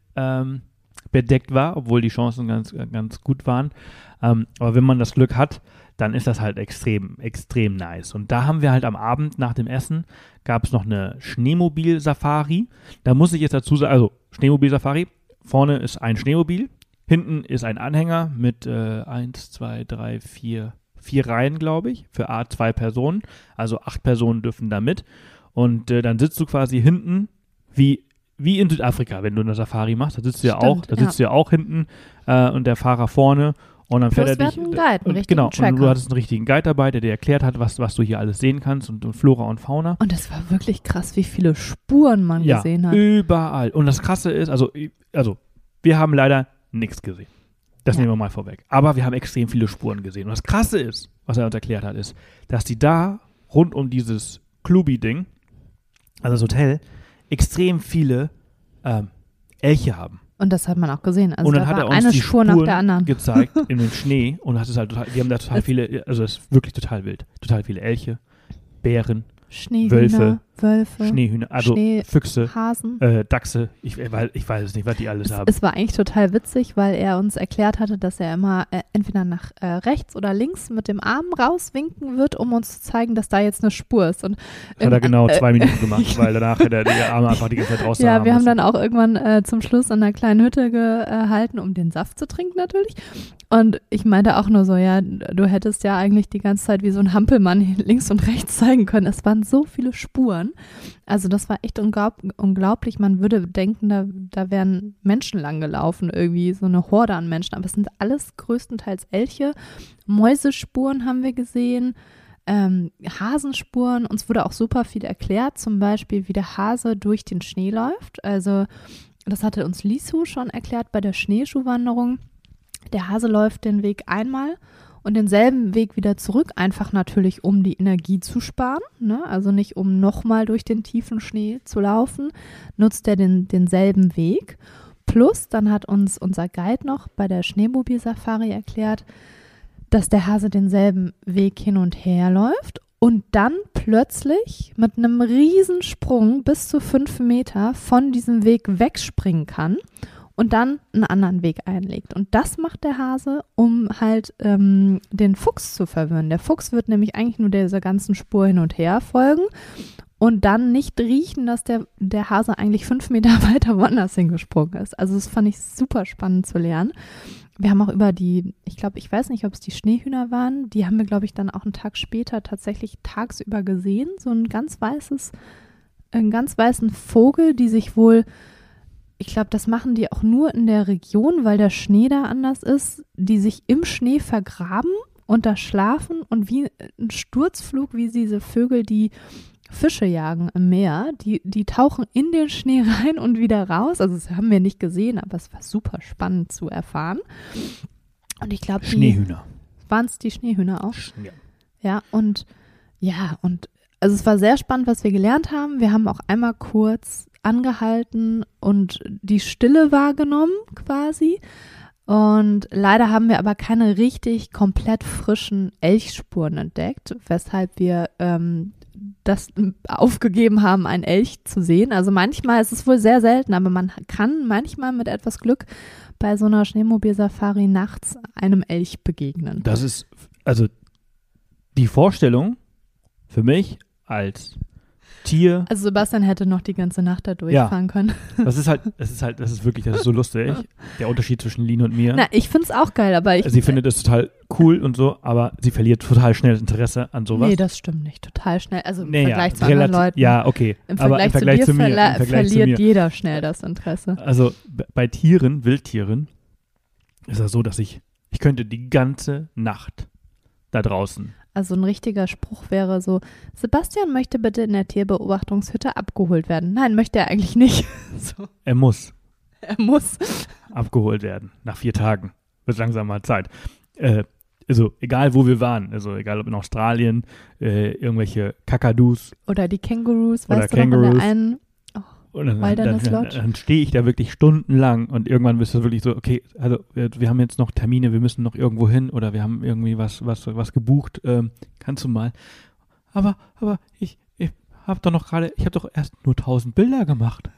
bedeckt war, obwohl die Chancen ganz gut waren. Aber wenn man das Glück hat, dann ist das halt extrem nice. Und da haben wir halt am Abend nach dem Essen, gab es noch eine Schneemobil-Safari. Da muss ich jetzt dazu sagen, also Schneemobil-Safari, vorne ist ein Schneemobil, hinten ist ein Anhänger mit 1, 2, 3, 4 Reihen, glaube ich, für 2 Personen. Also 8 Personen dürfen da mit. Und dann sitzt du quasi hinten wie in Südafrika, wenn du eine Safari machst. Da sitzt du ja auch hinten und der Fahrer vorne. Und dann fährt er dich. Einen Guide, einen Genau, Tracker. und du hattest einen richtigen Guide dabei, der dir erklärt hat, was du hier alles sehen kannst und Flora und Fauna. Und es war wirklich krass, wie viele Spuren man gesehen hat. Überall. Und das Krasse ist, also wir haben leider nichts gesehen. Das nehmen wir mal vorweg. Aber wir haben extrem viele Spuren gesehen. Und das Krasse ist, was er uns erklärt hat, ist, dass die da rund um dieses Klubi-Ding, also das Hotel, extrem viele Elche haben. Und das hat man auch gesehen. Also und dann da hat war er uns eine die Spur Spuren nach der anderen gezeigt in dem Schnee und hat es halt die haben da total viele, also es ist wirklich total wild. Total viele Elche, Bären, Schneehühner, Wölfe, Schneehühner, also Füchse, Hasen. Dachse, ich weiß es nicht, was die alles haben. Es war eigentlich total witzig, weil er uns erklärt hatte, dass er immer entweder nach rechts oder links mit dem Arm rauswinken wird, um uns zu zeigen, dass da jetzt eine Spur ist. Und das hat er genau 2 Minuten gemacht, weil danach hätte er die Arme einfach die ganze Zeit raus. Ja, wir haben dann auch irgendwann zum Schluss in einer kleinen Hütte gehalten, um den Saft zu trinken natürlich. Und ich meinte auch nur so, ja, du hättest ja eigentlich die ganze Zeit wie so ein Hampelmann links und rechts zeigen können. Es waren so viele Spuren. Also das war echt unglaublich. Man würde denken, da wären Menschen lang gelaufen, irgendwie so eine Horde an Menschen. Aber es sind alles größtenteils Elche. Mäusespuren haben wir gesehen, Hasenspuren. Uns wurde auch super viel erklärt, zum Beispiel, wie der Hase durch den Schnee läuft. Also das hatte uns Lisu schon erklärt bei der Schneeschuhwanderung. Der Hase läuft den Weg einmal und denselben Weg wieder zurück, einfach natürlich, um die Energie zu sparen, ne? Also nicht, um nochmal durch den tiefen Schnee zu laufen, nutzt er denselben Weg. Plus, dann hat uns unser Guide noch bei der Schneemobil-Safari erklärt, dass der Hase denselben Weg hin und her läuft und dann plötzlich mit einem Riesensprung bis zu 5 Meter von diesem Weg wegspringen kann und dann einen anderen Weg einlegt. Und das macht der Hase, um halt den Fuchs zu verwirren. Der Fuchs wird nämlich eigentlich nur dieser ganzen Spur hin und her folgen und dann nicht riechen, dass der Hase eigentlich 5 Meter weiter woanders hingesprungen ist. Also das fand ich super spannend zu lernen. Wir haben auch über ich weiß nicht, ob es die Schneehühner waren, die haben wir, glaube ich, dann auch einen Tag später tatsächlich tagsüber gesehen. So einen ganz weißen Vogel, die sich wohl, ich glaube, das machen die auch nur in der Region, weil der Schnee da anders ist, die sich im Schnee vergraben und da schlafen und wie ein Sturzflug, wie diese Vögel, die Fische jagen im Meer, die tauchen in den Schnee rein und wieder raus. Also das haben wir nicht gesehen, aber es war super spannend zu erfahren. Und ich glaube, Schneehühner. Waren es die Schneehühner auch? Ja. Und also es war sehr spannend, was wir gelernt haben. Wir haben auch einmal kurz angehalten und die Stille wahrgenommen quasi. Und leider haben wir aber keine richtig komplett frischen Elchspuren entdeckt, weshalb wir das aufgegeben haben, einen Elch zu sehen. Also manchmal ist es wohl sehr selten, aber man kann manchmal mit etwas Glück bei so einer Schneemobil-Safari nachts einem Elch begegnen. Das ist, also die Vorstellung für mich als Tier. Also Sebastian hätte noch die ganze Nacht da durchfahren können. Das ist so lustig. Der Unterschied zwischen Lin und mir. Na, ich finde es auch geil, aber Sie findet es total cool und so, aber sie verliert total schnell das Interesse an sowas. Nee, das stimmt nicht. Total schnell. Also im Vergleich zu anderen Leuten. Ja, okay. Im Vergleich zu mir verliert jeder schnell das Interesse. Also bei Tieren, Wildtieren, ist das so, dass ich könnte die ganze Nacht da draußen. Also ein richtiger Spruch wäre so, Sebastian möchte bitte in der Tierbeobachtungshütte abgeholt werden. Nein, möchte er eigentlich nicht. So. Er muss muss abgeholt werden. Nach 4 Tagen. Wird langsam mal Zeit. Also egal, wo wir waren. Also egal, ob in Australien, irgendwelche Kakadus. Oder die Kängurus. Oder weißt Kängurus. du noch, in der einen Und Wilderness Lodge? dann stehe ich da wirklich stundenlang und irgendwann bist du wirklich so, okay, also wir haben jetzt noch Termine, wir müssen noch irgendwo hin oder wir haben irgendwie was gebucht, kannst du mal. Aber ich habe doch erst nur 1000 Bilder gemacht.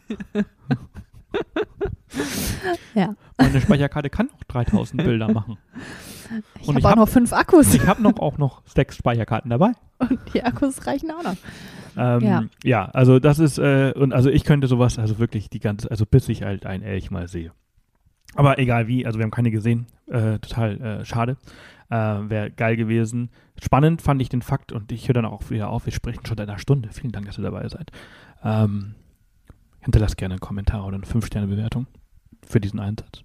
Ja. Meine Speicherkarte kann noch 3000 Bilder machen. Ich habe auch noch 5 Akkus. Ich habe auch noch 6 Speicherkarten dabei. Und die Akkus reichen auch noch. Ja, also das ist, und also ich könnte sowas, also wirklich bis ich halt einen Elch mal sehe. Aber egal wie, also wir haben keine gesehen, total schade. Wäre geil gewesen. Spannend fand ich den Fakt und ich höre dann auch wieder auf, wir sprechen schon seit einer Stunde. Vielen Dank, dass ihr dabei seid. Hinterlasst gerne einen Kommentar oder eine 5-Sterne-Bewertung für diesen Einsatz.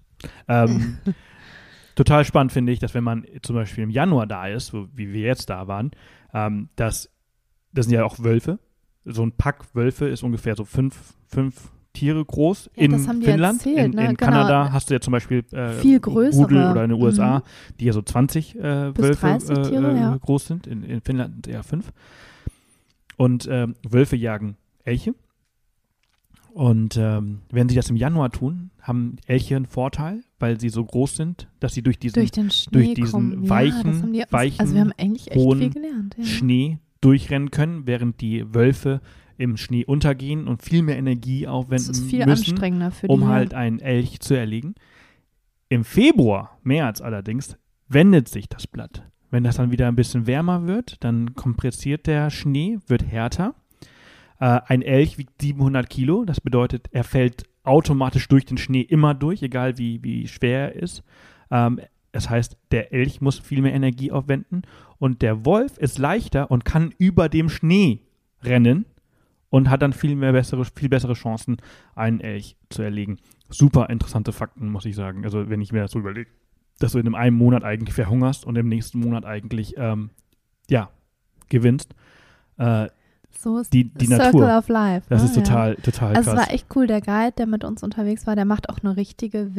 Total spannend finde ich, dass wenn man zum Beispiel im Januar da ist, wie wir jetzt da waren, das sind ja auch Wölfe. So ein Pack Wölfe ist ungefähr so 5 Tiere groß. Ja, in das haben die Finnland, erzählt, ne? in Genau. Kanada hast du ja zum Beispiel viel größere. Rudel oder in den USA, die ja so 20 Wölfe 30 Tiere, ja. groß sind. In Finnland eher 5. Und Wölfe jagen Elche. Und wenn sie das im Januar tun, haben Elche einen Vorteil, weil sie so groß sind, dass sie durch diesen weichen, also wir haben eigentlich echt hohen viel gelernt, ja. Schnee durchrennen können, während die Wölfe im Schnee untergehen und viel mehr Energie aufwenden Das ist viel müssen, anstrengender für um die. halt einen Elch zu erlegen. Im Februar, März allerdings, wendet sich das Blatt. Wenn das dann wieder ein bisschen wärmer wird, dann kompressiert der Schnee, wird härter. Ein Elch wiegt 700 Kilo, das bedeutet, er fällt automatisch durch den Schnee immer durch, egal wie schwer er ist. Das heißt, der Elch muss viel mehr Energie aufwenden und der Wolf ist leichter und kann über dem Schnee rennen und hat dann viel bessere Chancen, einen Elch zu erlegen. Super interessante Fakten, muss ich sagen. Also wenn ich mir das so überlege, dass du in einem Monat eigentlich verhungerst und im nächsten Monat eigentlich gewinnst. So ist die Circle Natur. of Life. Das ne? ist total krass. Also es war echt cool. Der Guide, der mit uns unterwegs war, der macht auch eine richtige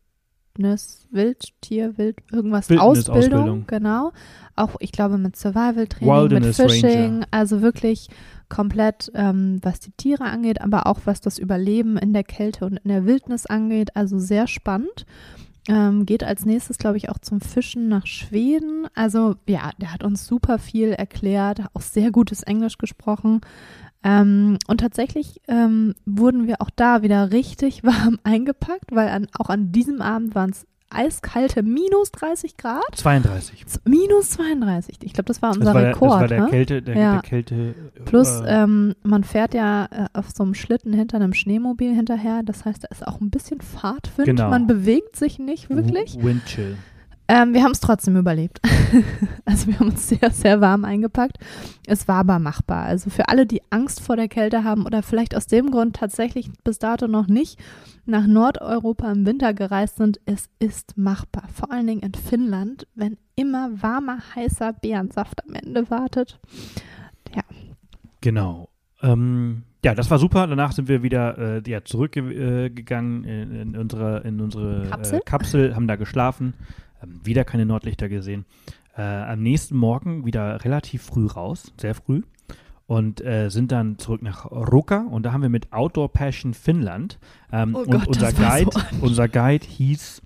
Ausbildung. Genau. Auch, ich glaube, mit Survival-Training, mit Fishing. Ranger. Also wirklich komplett, was die Tiere angeht, aber auch was das Überleben in der Kälte und in der Wildnis angeht. Also sehr spannend. Geht als nächstes, glaube ich, auch zum Fischen nach Schweden. Also ja, der hat uns super viel erklärt, auch sehr gutes Englisch gesprochen. Und tatsächlich wurden wir auch da wieder richtig warm eingepackt, weil auch an diesem Abend waren es eiskalte minus 30 Grad. 32. Minus 32. Ich glaube, das war unser Rekord. Das war der Kälte. Plus, man fährt ja auf so einem Schlitten hinter einem Schneemobil hinterher. Das heißt, da ist auch ein bisschen Fahrtwind. Genau. Man bewegt sich nicht wirklich. Windchill. Wir haben es trotzdem überlebt. Also wir haben uns sehr, sehr warm eingepackt. Es war aber machbar. Also für alle, die Angst vor der Kälte haben oder vielleicht aus dem Grund tatsächlich bis dato noch nicht nach Nordeuropa im Winter gereist sind, es ist machbar. Vor allen Dingen in Finnland, wenn immer warmer, heißer Beerensaft am Ende wartet. Ja. Genau. Ja, das war super. Danach sind wir wieder zurückgegangen in unsere Kapsel, haben da geschlafen. Wieder keine Nordlichter gesehen. Am nächsten Morgen wieder relativ früh raus, sehr früh, und sind dann zurück nach Ruka und da haben wir mit Outdoor Passion Finnland unser Guide hieß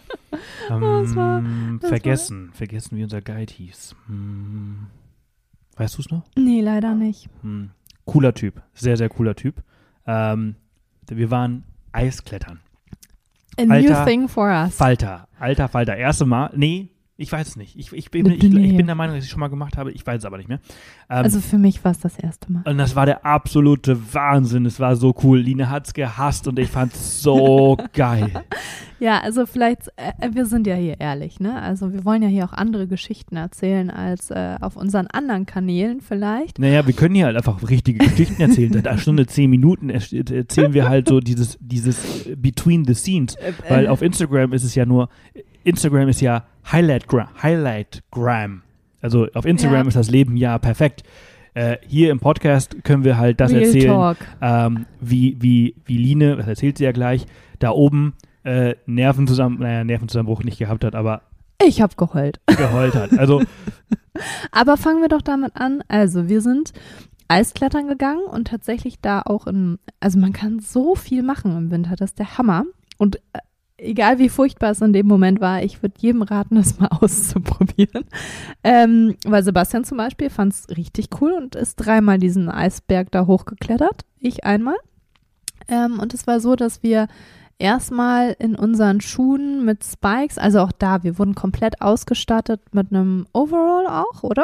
vergessen, wie unser Guide hieß. Weißt du es noch? Nee, leider nicht. Cooler Typ, sehr, sehr cooler Typ. Wir waren Eisklettern. A new thing for us. Alter Falter. Erste Mal, Ich weiß es nicht. Ich bin der Meinung, dass ich es schon mal gemacht habe. Ich weiß es aber nicht mehr. Also für mich war es das erste Mal. Und das war der absolute Wahnsinn. Es war so cool. Line hat es gehasst und ich fand es so geil. Ja, also vielleicht, wir sind ja hier ehrlich, ne? Also wir wollen ja hier auch andere Geschichten erzählen als auf unseren anderen Kanälen vielleicht. Naja, wir können hier halt einfach richtige Geschichten erzählen. Seit einer Stunde, 10 Minuten erzählen wir halt so dieses Between the Scenes. Weil auf Instagram ist es ja nur, Instagram ist ja Highlightgram. Also auf Instagram ist das Leben ja perfekt. Hier im Podcast können wir halt das Real erzählen, Talk. wie Line, das erzählt sie ja gleich, da oben Nervenzusammenbruch nicht gehabt hat, aber Ich habe geheult. Also, aber fangen wir doch damit an. Also wir sind Eisklettern gegangen und tatsächlich da auch also man kann so viel machen im Winter, das ist der Hammer. Und egal wie furchtbar es in dem Moment war, ich würde jedem raten, das mal auszuprobieren. Weil Sebastian zum Beispiel fand es richtig cool und ist 3-mal diesen Eisberg da hochgeklettert. Ich einmal. Und es war so, dass wir erstmal in unseren Schuhen mit Spikes, also auch da, wir wurden komplett ausgestattet mit einem Overall auch, oder?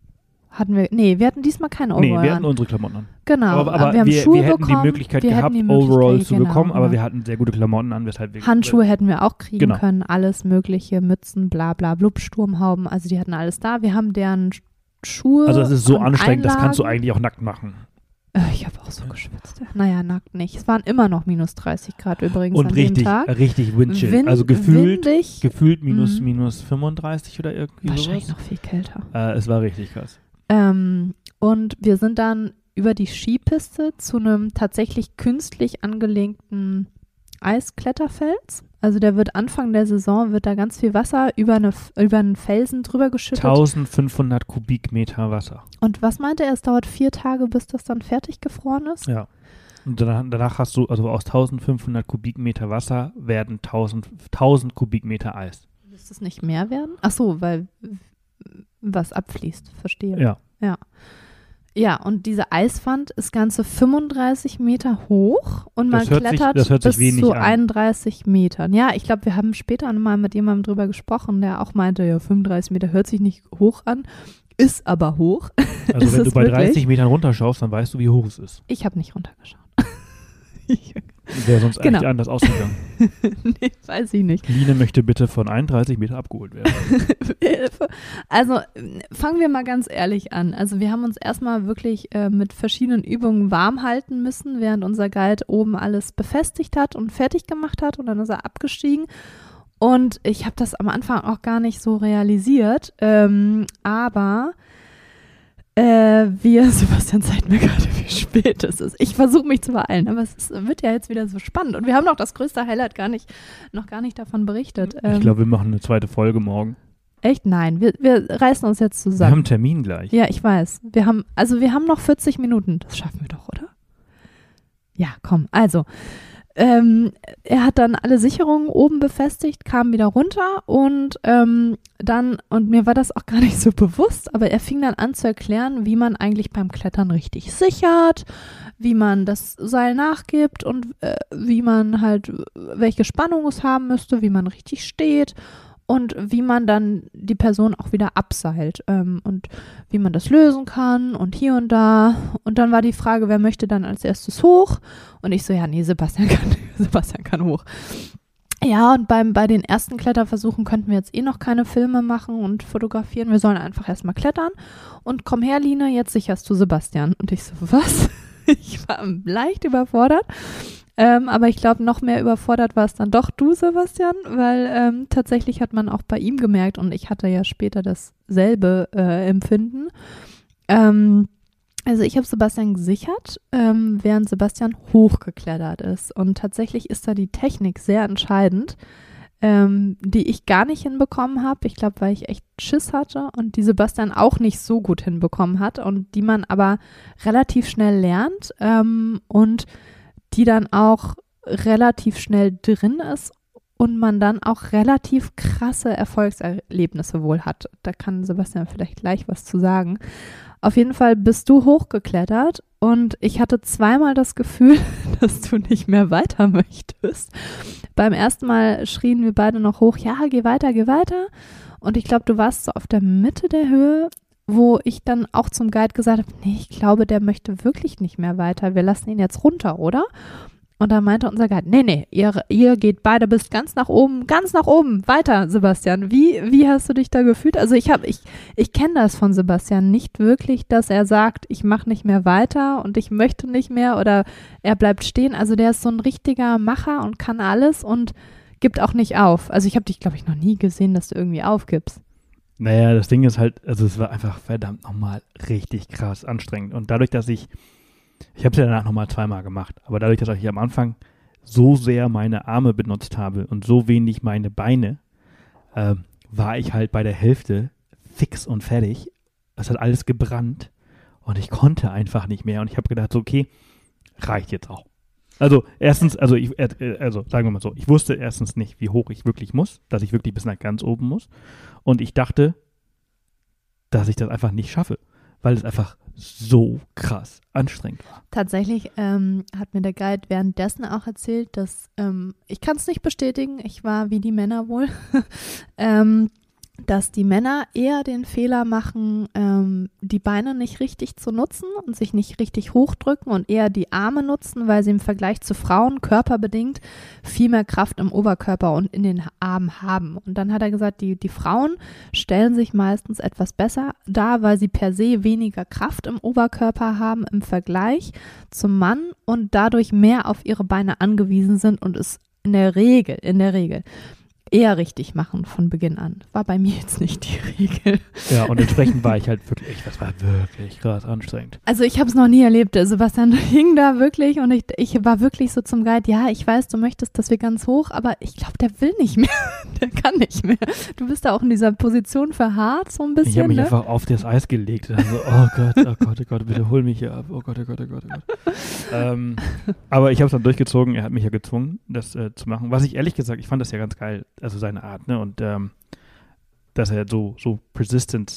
Wir hatten diesmal kein Overall. Nee, wir hatten unsere Klamotten an. Genau, aber wir haben Schuhe hätten bekommen, die Möglichkeit gehabt, Overalls zu bekommen, aber wir hatten sehr gute Klamotten an, weshalb wir Handschuhe hätten wir auch kriegen Genau. können, alles mögliche, Mützen, bla bla blub, Sturmhauben, also die hatten alles da. Wir haben deren Schuhe Also es ist so und anstrengend, das kannst du Einlagen. eigentlich auch nackt machen. Ich habe auch so geschwitzt. Naja, nackt nicht. Es waren immer noch minus 30 Grad übrigens Und an dem Tag. richtig Windchill. Also gefühlt windig. minus 35 oder irgendwie Wahrscheinlich sowas. noch viel kälter. Es war richtig krass. Und wir sind dann über die Skipiste zu einem tatsächlich künstlich angelegten Eiskletterfels. Also der wird Anfang der Saison, wird da ganz viel Wasser über einen Felsen drüber geschüttet. 1500 Kubikmeter Wasser. Und was meinte er? Es dauert 4 Tage, bis das dann fertig gefroren ist? Ja. Und danach hast du, also aus 1500 Kubikmeter Wasser werden 1000 Kubikmeter Eis. Müsste es nicht mehr werden? Ach so, weil was abfließt, verstehe. Ja. Ja, und diese Eiswand ist ganze 35 Meter hoch und man Das hört sich klettert bis wenig zu an. 31 Metern. Ja, ich glaube, wir haben später mal mit jemandem drüber gesprochen, der auch meinte, ja, 35 Meter hört sich nicht hoch an, ist aber hoch. Also Ist wenn du es bei wirklich? 30 Metern runterschaust, dann weißt du, wie hoch es ist. Ich habe nicht runtergeschaut. Wäre sonst Genau. eigentlich anders ausgegangen. Nee, weiß ich nicht. Line möchte bitte von 31 Meter abgeholt werden. Also fangen wir mal ganz ehrlich an. Also wir haben uns erstmal wirklich mit verschiedenen Übungen warm halten müssen, während unser Guide oben alles befestigt hat und fertig gemacht hat und dann ist er abgestiegen. Und ich habe das am Anfang auch gar nicht so realisiert, aber Sebastian zeigt mir gerade, wie spät es ist. Ich versuche mich zu beeilen, aber wird ja jetzt wieder so spannend. Und wir haben noch das größte Highlight noch gar nicht davon berichtet. Ich glaube, wir machen eine zweite Folge morgen. Echt? Nein, wir reißen uns jetzt Wir zusammen. haben einen Termin gleich. Ja, ich weiß. Wir haben noch 40 Minuten. Das schaffen wir doch, oder? Ja, komm. Also, er hat dann alle Sicherungen oben befestigt, kam wieder runter und mir war das auch gar nicht so bewusst, aber er fing dann an zu erklären, wie man eigentlich beim Klettern richtig sichert, wie man das Seil nachgibt und wie man halt, welche Spannung es haben müsste, wie man richtig steht. Und wie man dann die Person auch wieder abseilt und wie man das lösen kann und hier und da. Und dann war die Frage, wer möchte dann als erstes hoch? Und ich so, ja, nee, Sebastian kann hoch. Ja, und bei den ersten Kletterversuchen könnten wir jetzt noch keine Filme machen und fotografieren. Wir sollen einfach erstmal klettern. Und komm her, Line, jetzt sicherst du Sebastian. Und ich so, was? Ich war leicht überfordert. Aber ich glaube, noch mehr überfordert war es dann doch du, Sebastian, weil tatsächlich hat man auch bei ihm gemerkt und ich hatte ja später dasselbe Empfinden. Also ich habe Sebastian gesichert, während Sebastian hochgeklettert ist. Und tatsächlich ist da die Technik sehr entscheidend, die ich gar nicht hinbekommen habe. Ich glaube, weil ich echt Schiss hatte und die Sebastian auch nicht so gut hinbekommen hat und die man aber relativ schnell lernt und die dann auch relativ schnell drin ist und man dann auch relativ krasse Erfolgserlebnisse wohl hat. Da kann Sebastian vielleicht gleich was zu sagen. Auf jeden Fall bist du hochgeklettert und ich hatte zweimal das Gefühl, dass du nicht mehr weiter möchtest. Beim ersten Mal schrien wir beide noch hoch, ja, geh weiter, geh weiter. Und ich glaube, du warst so auf der Mitte der Höhe, wo ich dann auch zum Guide gesagt habe, nee, ich glaube, der möchte wirklich nicht mehr weiter. Wir lassen ihn jetzt runter, oder? Und dann meinte unser Guide, nee, ihr geht beide bis ganz nach oben, weiter, Sebastian. Wie hast du dich da gefühlt? Also ich kenne das von Sebastian nicht wirklich, dass er sagt, ich mache nicht mehr weiter und ich möchte nicht mehr oder er bleibt stehen. Also der ist so ein richtiger Macher und kann alles und gibt auch nicht auf. Also ich habe dich, glaube ich, noch nie gesehen, dass du irgendwie aufgibst. Naja, das Ding ist halt, also es war einfach verdammt nochmal richtig krass anstrengend. Und dadurch, dass ich habe es ja danach nochmal zweimal gemacht, aber dadurch, dass ich am Anfang so sehr meine Arme benutzt habe und so wenig meine Beine, war ich halt bei der Hälfte fix und fertig. Es hat alles gebrannt und ich konnte einfach nicht mehr. Und ich habe gedacht, so, okay, reicht jetzt auch. Also erstens, sagen wir mal so, ich wusste erstens nicht, wie hoch ich wirklich muss, dass ich wirklich bis nach ganz oben muss. Und ich dachte, dass ich das einfach nicht schaffe, weil es einfach so krass anstrengend war. Tatsächlich hat mir der Guide währenddessen auch erzählt, dass, ich kann es nicht bestätigen, ich war wie die Männer wohl, dass die Männer eher den Fehler machen, die Beine nicht richtig zu nutzen und sich nicht richtig hochdrücken und eher die Arme nutzen, weil sie im Vergleich zu Frauen körperbedingt viel mehr Kraft im Oberkörper und in den Armen haben. Und dann hat er gesagt, die Frauen stellen sich meistens etwas besser dar, weil sie per se weniger Kraft im Oberkörper haben im Vergleich zum Mann und dadurch mehr auf ihre Beine angewiesen sind und es in der Regel eher richtig machen von Beginn an. War bei mir jetzt nicht die Regel. Ja, und entsprechend war ich halt wirklich, das war wirklich krass anstrengend. Also ich habe es noch nie erlebt. Sebastian hing da wirklich und ich war wirklich so zum Guide, ja, ich weiß, du möchtest, dass wir ganz hoch, aber ich glaube, der will nicht mehr. Der kann nicht mehr. Du bist da auch in dieser Position verharrt so ein bisschen. Ich habe mich einfach auf das Eis gelegt. Also, oh Gott, bitte hol mich hier ab. Oh Gott. Aber ich habe es dann durchgezogen. Er hat mich ja gezwungen, das zu machen. Was ich ehrlich gesagt, ich fand das ja ganz geil, also seine Art, ne? Und dass er so persistent,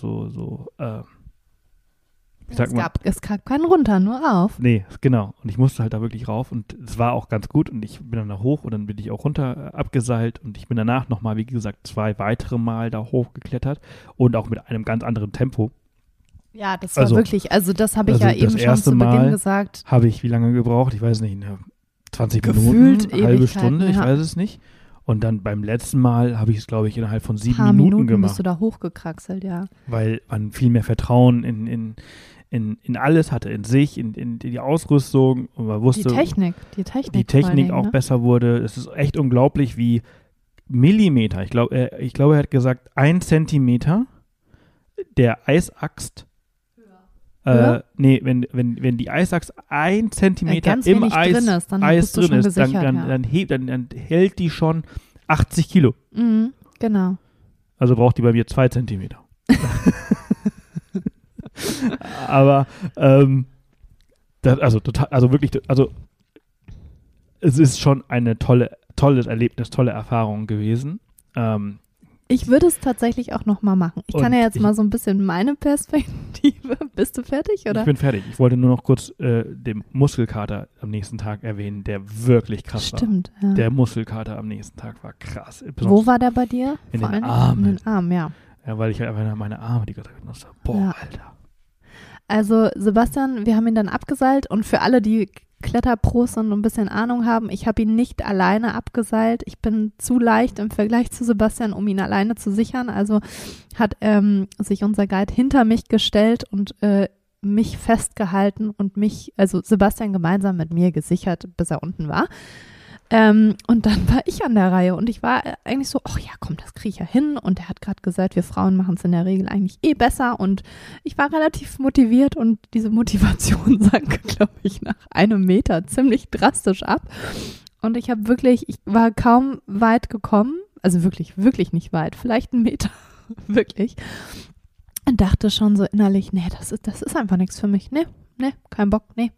es gab keinen runter, nur rauf. Nee, genau. Und ich musste halt da wirklich rauf und es war auch ganz gut und ich bin dann da hoch und dann bin ich auch runter abgeseilt und ich bin danach nochmal, wie gesagt, 2 weitere Mal da hochgeklettert und auch mit einem ganz anderen Tempo. Ja, das war wirklich, also das habe ich ja eben schon zu Beginn gesagt. Habe ich wie lange gebraucht? Ich weiß nicht, 20 Gefühlt Minuten, eine halbe Stunde, ich weiß es nicht. Und dann beim letzten Mal habe ich es, glaube ich, innerhalb von 7 Minuten gemacht. Bist du da hochgekraxelt, ja. Weil man viel mehr Vertrauen in alles hatte, in sich, in die Ausrüstung. Und man wusste, die Technik auch besser wurde. Es ist echt unglaublich, wie Millimeter, ich glaube, er hat gesagt, 1 Zentimeter der Eisaxt. Wenn die Eisaxt 1 Zentimeter im Eis drin ist, dann hält die schon 80 Kilo. Mhm, genau. Also braucht die bei mir 2 Zentimeter. Aber es ist schon eine tolles Erlebnis, tolle Erfahrung gewesen. Ich würde es tatsächlich auch nochmal machen. Ich kann ja jetzt mal so ein bisschen meine Perspektive. Bist du fertig, oder? Ich bin fertig. Ich wollte nur noch kurz den Muskelkater am nächsten Tag erwähnen, der wirklich krass war. Stimmt, ja. Der Muskelkater am nächsten Tag war krass. Wo war der bei dir? In den Armen. In den Armen, ja. Ja, weil ich halt einfach meine Arme die ganze Zeit benutzt habe. Boah, ja. Alter. Also Sebastian, wir haben ihn dann abgeseilt und für alle, die Kletterpros sind und ein bisschen Ahnung haben, ich habe ihn nicht alleine abgeseilt. Ich bin zu leicht im Vergleich zu Sebastian, um ihn alleine zu sichern. Also hat sich unser Guide hinter mich gestellt und mich festgehalten und also Sebastian gemeinsam mit mir gesichert, bis er unten war. Und dann war ich an der Reihe und ich war eigentlich so, ach ja, komm, das kriege ich ja hin. Und er hat gerade gesagt, wir Frauen machen es in der Regel eigentlich besser. Und ich war relativ motiviert und diese Motivation sank, glaube ich, nach 1 Meter ziemlich drastisch ab. Und ich war kaum weit gekommen, also wirklich, wirklich nicht weit, vielleicht 1 Meter, wirklich. Und dachte schon so innerlich, nee, das ist einfach nichts für mich. Nee, kein Bock, nee.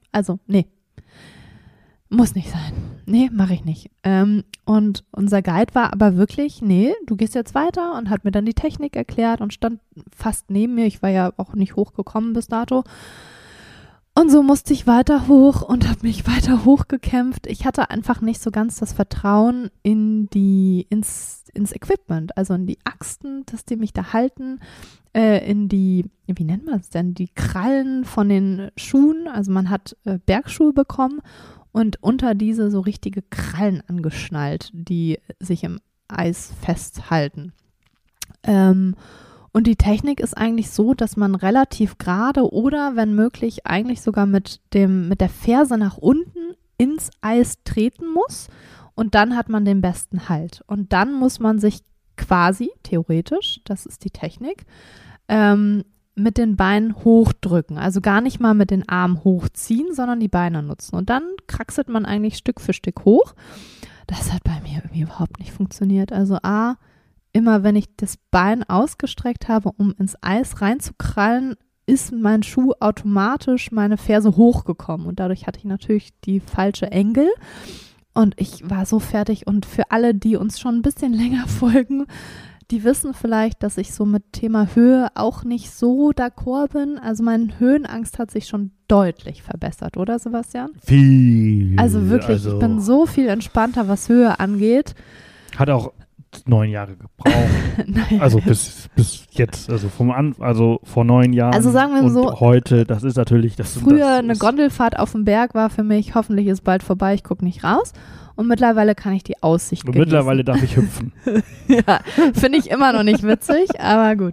Muss nicht sein. Nee, mache ich nicht. Und unser Guide war aber wirklich, nee, du gehst jetzt weiter und hat mir dann die Technik erklärt und stand fast neben mir. Ich war ja auch nicht hochgekommen bis dato. Und so musste ich weiter hoch und habe mich weiter hochgekämpft. Ich hatte einfach nicht so ganz das Vertrauen ins Equipment, also in die Axt, dass die mich da halten, in die, wie nennt man es denn, die Krallen von den Schuhen. Also man hat Bergschuhe bekommen und unter diese so richtige Krallen angeschnallt, die sich im Eis festhalten. Und die Technik ist eigentlich so, dass man relativ gerade oder, wenn möglich, eigentlich sogar mit der Ferse nach unten ins Eis treten muss und dann hat man den besten Halt. Und dann muss man sich quasi, theoretisch, das ist die Technik, mit den Beinen hochdrücken. Also gar nicht mal mit den Armen hochziehen, sondern die Beine nutzen. Und dann kraxelt man eigentlich Stück für Stück hoch. Das hat bei mir irgendwie überhaupt nicht funktioniert. Also immer wenn ich das Bein ausgestreckt habe, um ins Eis reinzukrallen, ist mein Schuh automatisch meine Ferse hochgekommen. Und dadurch hatte ich natürlich die falsche Engel. Und ich war so fertig. Und für alle, die uns schon ein bisschen länger folgen, die wissen vielleicht, dass ich so mit Thema Höhe auch nicht so d'accord bin. Also meine Höhenangst hat sich schon deutlich verbessert, oder Sebastian? Viel. Also wirklich, ich bin so viel entspannter, was Höhe angeht. Hat auch 9 Jahre gebraucht. Naja. Also bis jetzt, also vor 9 Jahren. Also sagen wir und so, heute, das ist natürlich, früher eine Gondelfahrt auf dem Berg war für mich, hoffentlich ist bald vorbei, ich gucke nicht raus. Und mittlerweile kann ich die Aussicht genießen. Mittlerweile darf ich hüpfen. Ja, finde ich immer noch nicht witzig, aber gut.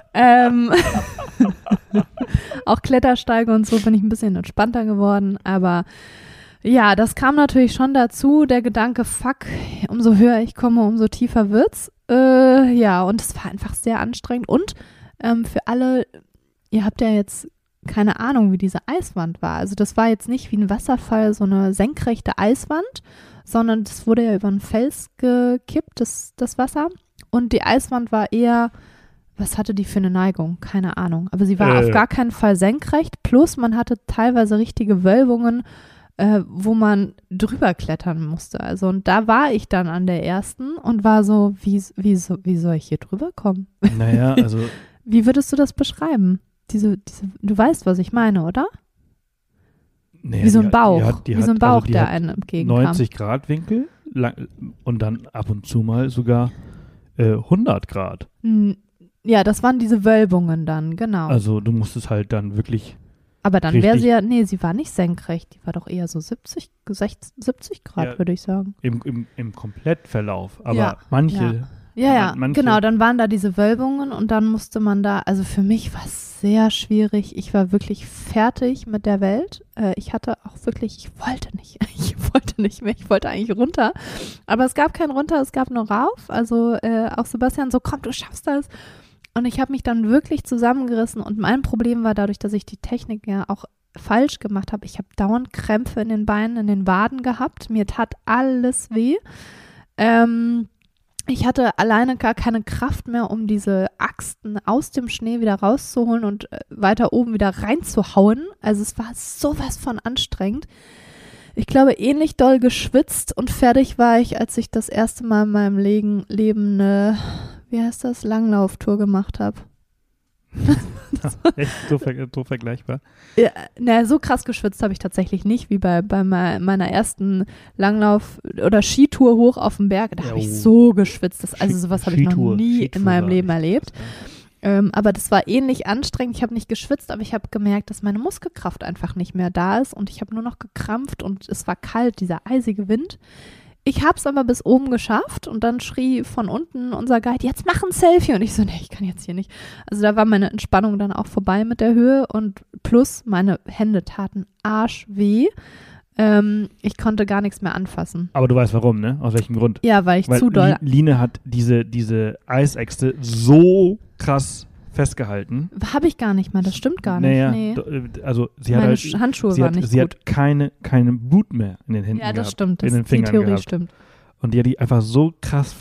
Auch Klettersteige und so bin ich ein bisschen entspannter geworden, aber ja, das kam natürlich schon dazu, der Gedanke, fuck, umso höher ich komme, umso tiefer wird's. Ja, und es war einfach sehr anstrengend. Und für alle, ihr habt ja jetzt keine Ahnung, wie diese Eiswand war. Also das war jetzt nicht wie ein Wasserfall, so eine senkrechte Eiswand, sondern das wurde ja über einen Fels gekippt, das Wasser. Und die Eiswand war eher, was hatte die für eine Neigung? Keine Ahnung. Aber sie war auf gar keinen Fall senkrecht. Plus man hatte teilweise richtige Wölbungen, wo man drüber klettern musste. Also und da war ich dann an der ersten und war so, wie soll ich hier drüber kommen? Naja, also. Wie würdest du das beschreiben? Du weißt, was ich meine, oder? Naja, wie so ein Bauch, die der hat einem entgegenkam. 90 Grad Winkel und dann ab und zu mal sogar 100 Grad. Ja, das waren diese Wölbungen dann, genau. Also du musstest halt dann wirklich. Aber dann wäre sie ja, nee, sie war nicht senkrecht, die war doch eher so 70 Grad, ja, würde ich sagen. Im Komplettverlauf, aber ja, manche. Ja, genau, dann waren da diese Wölbungen und dann musste man da, also für mich war es sehr schwierig, ich war wirklich fertig mit der Welt, ich hatte auch wirklich, ich wollte nicht mehr, ich wollte eigentlich runter, aber es gab kein runter, es gab nur rauf, also auch Sebastian so, komm, du schaffst das. Und ich habe mich dann wirklich zusammengerissen und mein Problem war dadurch, dass ich die Technik ja auch falsch gemacht habe. Ich habe dauernd Krämpfe in den Beinen, in den Waden gehabt. Mir tat alles weh. Ich hatte alleine gar keine Kraft mehr, um diese Axten aus dem Schnee wieder rauszuholen und weiter oben wieder reinzuhauen. Also es war sowas von anstrengend. Ich glaube, ähnlich doll geschwitzt und fertig war ich, als ich das erste Mal in meinem Leben eine, wie heißt das, Langlauftour gemacht habe. Echt so vergleichbar? Ja, so krass geschwitzt habe ich tatsächlich nicht, wie bei meiner ersten Langlauf- oder Skitour hoch auf dem Berg. Da habe ich so geschwitzt. Also sowas habe ich noch nie in meinem Leben erlebt. Aber das war ähnlich anstrengend. Ich habe nicht geschwitzt, aber ich habe gemerkt, dass meine Muskelkraft einfach nicht mehr da ist und ich habe nur noch gekrampft und es war kalt, dieser eisige Wind. Ich habe es aber bis oben geschafft und dann schrie von unten unser Guide, jetzt mach ein Selfie. Und ich so, nee, ich kann jetzt hier nicht. Also da war meine Entspannung dann auch vorbei mit der Höhe und plus meine Hände taten arschweh. Ich konnte gar nichts mehr anfassen. Aber du weißt warum, ne? Aus welchem Grund? Ja, weil zu doll... Line hat diese Eisäxte so krass festgehalten. Habe ich gar nicht mal, das stimmt gar nicht. Naja, nee. Also sie hat meine halt, Handschuhe waren nicht gut. Sie hat keine Blut mehr in den Händen gehabt. Ja, das stimmt. In den Fingern die Theorie gehabt. Stimmt. Und die hat die einfach so krass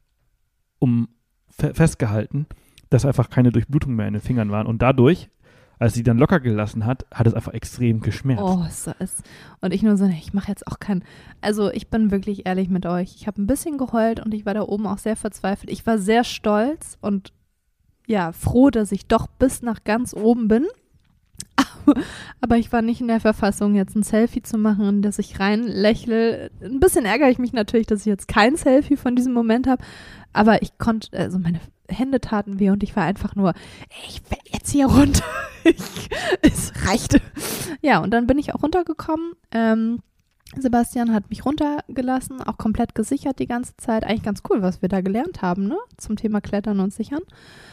festgehalten, dass einfach keine Durchblutung mehr in den Fingern waren. Und dadurch, als sie dann locker gelassen hat, hat es einfach extrem geschmerzt. Oh, und ich nur so, ich mache jetzt auch also ich bin wirklich ehrlich mit euch. Ich habe ein bisschen geheult und ich war da oben auch sehr verzweifelt. Ich war sehr stolz und ja, froh, dass ich doch bis nach ganz oben bin. Aber ich war nicht in der Verfassung, jetzt ein Selfie zu machen, in das ich rein lächle. Ein bisschen ärgere ich mich natürlich, dass ich jetzt kein Selfie von diesem Moment habe. Aber ich konnte, also meine Hände taten weh und ich war einfach nur, ich will jetzt hier runter. Es reichte. Ja, und dann bin ich auch runtergekommen. Sebastian hat mich runtergelassen, auch komplett gesichert die ganze Zeit. Eigentlich ganz cool, was wir da gelernt haben, ne? Zum Thema Klettern und Sichern.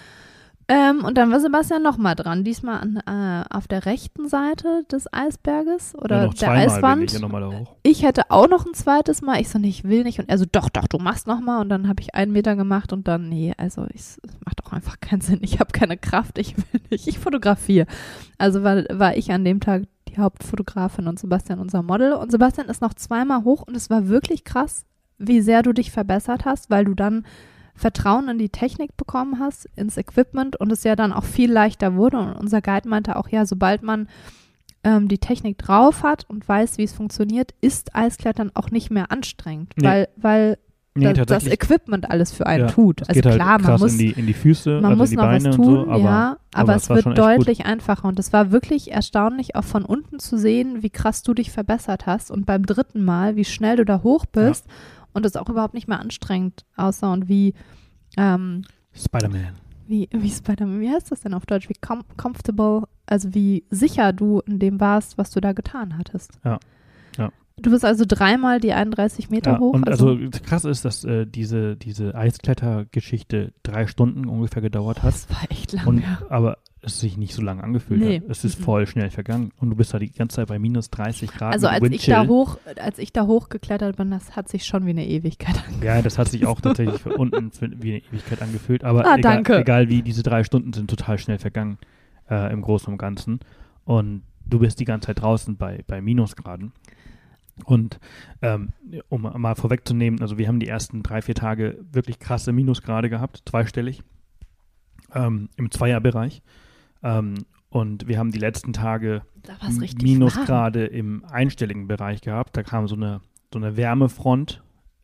Und dann war Sebastian nochmal dran, diesmal auf der rechten Seite des Eisberges oder noch der zweimal Eiswand. bin ich ja noch mal da hoch. Ich hätte auch noch ein zweites Mal. Ich so, nee, ich will nicht. Und er so, doch, du machst nochmal. Und dann habe ich 1 Meter gemacht und dann, nee, also es macht auch einfach keinen Sinn. Ich habe keine Kraft, ich will nicht. Ich fotografiere. Also war ich an dem Tag die Hauptfotografin und Sebastian unser Model. Und Sebastian ist noch 2-mal hoch und es war wirklich krass, wie sehr du dich verbessert hast, weil du dann Vertrauen in die Technik bekommen hast, ins Equipment und es ja dann auch viel leichter wurde. Und unser Guide meinte auch, ja, sobald man die Technik drauf hat und weiß, wie es funktioniert, ist Eisklettern auch nicht mehr anstrengend, Nee. weil Nee, das Equipment alles für einen ja, tut. es Also geht halt klar, man krass muss in die Füße, man also muss in die noch Beine was und tun, so, aber es es war wird schon echt gut. deutlich einfacher und es war wirklich erstaunlich, auch von unten zu sehen, wie krass du dich verbessert hast und beim 3. Mal, wie schnell du da hoch bist und es auch überhaupt nicht mehr anstrengend aussah und wie Spider-Man. wie Spider-Man, wie heißt das denn auf Deutsch? Wie comfortable, also wie sicher du in dem warst, was du da getan hattest. Ja. Du bist also 3-mal die 31 Meter hoch. Und also krass ist, dass diese Eisklettergeschichte 3 Stunden ungefähr gedauert hat. das war echt lang, Aber es sich nicht so lange angefühlt hat. Es ist voll schnell vergangen. Und du bist da die ganze Zeit bei minus 30 Grad. Also mit als ich da hochgeklettert bin, das hat sich schon wie eine Ewigkeit angefühlt. Ja, das hat sich auch tatsächlich für unten wie eine Ewigkeit angefühlt. Aber danke. egal wie, diese 3 Stunden sind total schnell vergangen im Großen und Ganzen. Und du bist die ganze Zeit draußen bei Minusgraden. Und um mal vorwegzunehmen, also wir haben die ersten 3-4 Tage wirklich krasse Minusgrade gehabt, zweistellig, im Zweierbereich. Und wir haben die letzten Tage Minusgrade im einstelligen Bereich gehabt. Da kam so eine Wärmefront,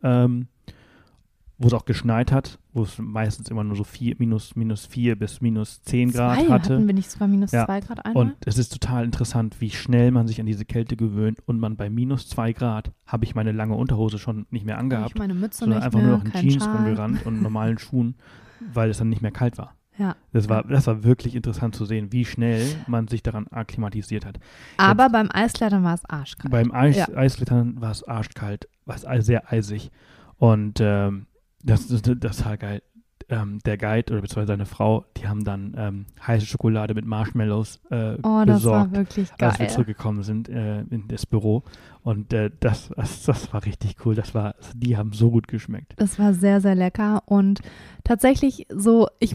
wo es auch geschneit hat, wo es meistens immer nur so minus 4 bis minus 10 Grad hatte. Hatten wir nicht sogar minus 2 Grad einmal? Und es ist total interessant, wie schnell man sich an diese Kälte gewöhnt und man bei minus 2 Grad habe ich meine lange Unterhose schon nicht mehr angehabt, ich meine Mütze sondern nicht einfach mehr, nur noch in Jeans Schal. rumgerannt und normalen Schuhen, weil es dann nicht mehr kalt war. Ja. Das war wirklich interessant zu sehen, wie schnell man sich daran akklimatisiert hat. Aber beim Eisklettern war es arschkalt. Beim Eisklettern war es arschkalt, war es sehr eisig. Und das war geil. Der Guide oder beziehungsweise seine Frau, die haben dann heiße Schokolade mit Marshmallows das besorgt, war wirklich geil. als wir zurückgekommen sind in das Büro. Und das war richtig cool. Die haben so gut geschmeckt. Das war sehr, sehr lecker. Und tatsächlich so, ich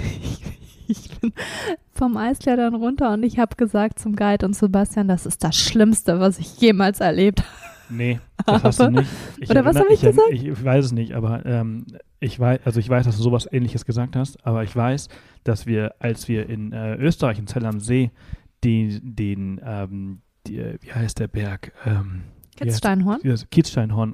bin vom Eisklettern runter und ich habe gesagt zum Guide und Sebastian, das ist das Schlimmste, was ich jemals erlebt habe. Nee, das hast du nicht. Oder was habe ich gesagt? Ich weiß es nicht, aber ich weiß, dass du sowas Ähnliches gesagt hast, aber ich weiß, dass als wir in Österreich, in Zell am See, wie heißt der Berg? Kitzsteinhorn? Kitzsteinhorn.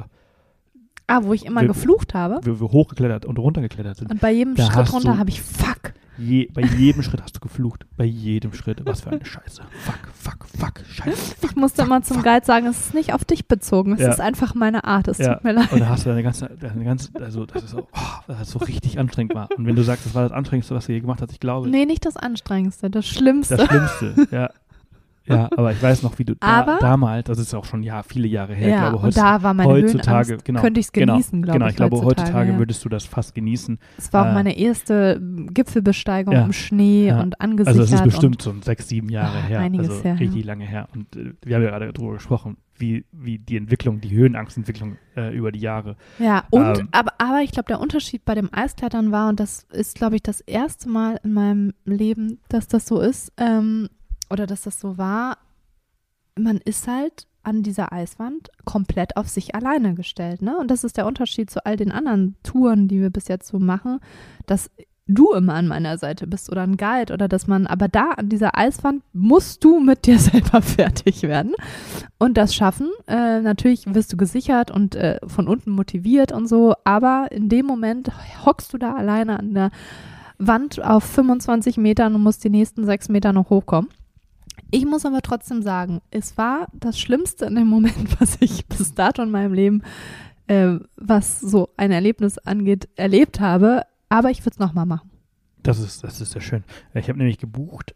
Wo ich immer geflucht habe. Wir hochgeklettert und runtergeklettert sind. Und bei jedem Schritt runter habe ich fuck. Bei jedem Schritt hast du geflucht. Bei jedem Schritt. Was für eine Scheiße. Fuck, Scheiße. Ich musste immer zum Guide sagen, es ist nicht auf dich bezogen. Es ist einfach meine Art. Es tut mir leid. Und da hast du also das ist so, dass es so richtig anstrengend war. Und wenn du sagst, das war das Anstrengendste, was du je gemacht hast, ich glaube. Nee, nicht das Anstrengendste, das Schlimmste. Das Schlimmste, ja. Ja, aber ich weiß noch, wie du damals, das ist auch schon viele Jahre her, ja, ich glaube, und da war meine heutzutage, Höhenangst, könnte ich es genießen, glaube ich. Genau, ich glaube, heutzutage würdest du das fast genießen. Es war auch meine erste Gipfelbesteigung im Schnee und angesichert. Also es ist bestimmt so 6-7 Jahre her, einiges her, richtig lange her. Und wir haben ja gerade darüber gesprochen, wie die Entwicklung, die Höhenangstentwicklung über die Jahre. Ja, und aber ich glaube, der Unterschied bei dem Eisklettern war, und das ist, glaube ich, das erste Mal in meinem Leben, dass das so ist, oder dass das so war, man ist halt an dieser Eiswand komplett auf sich alleine gestellt, ne? Und das ist der Unterschied zu all den anderen Touren, die wir bis jetzt so machen, dass du immer an meiner Seite bist oder ein Guide oder dass man, aber da an dieser Eiswand musst du mit dir selber fertig werden und das schaffen. Natürlich wirst du gesichert und von unten motiviert und so, aber in dem Moment hockst du da alleine an der Wand auf 25 Metern und musst die nächsten 6 Meter noch hochkommen. Ich muss aber trotzdem sagen, es war das Schlimmste in dem Moment, was ich bis dato in meinem Leben, was so ein Erlebnis angeht, erlebt habe. Aber ich würde es nochmal machen. Das ist sehr schön. Ich habe nämlich gebucht.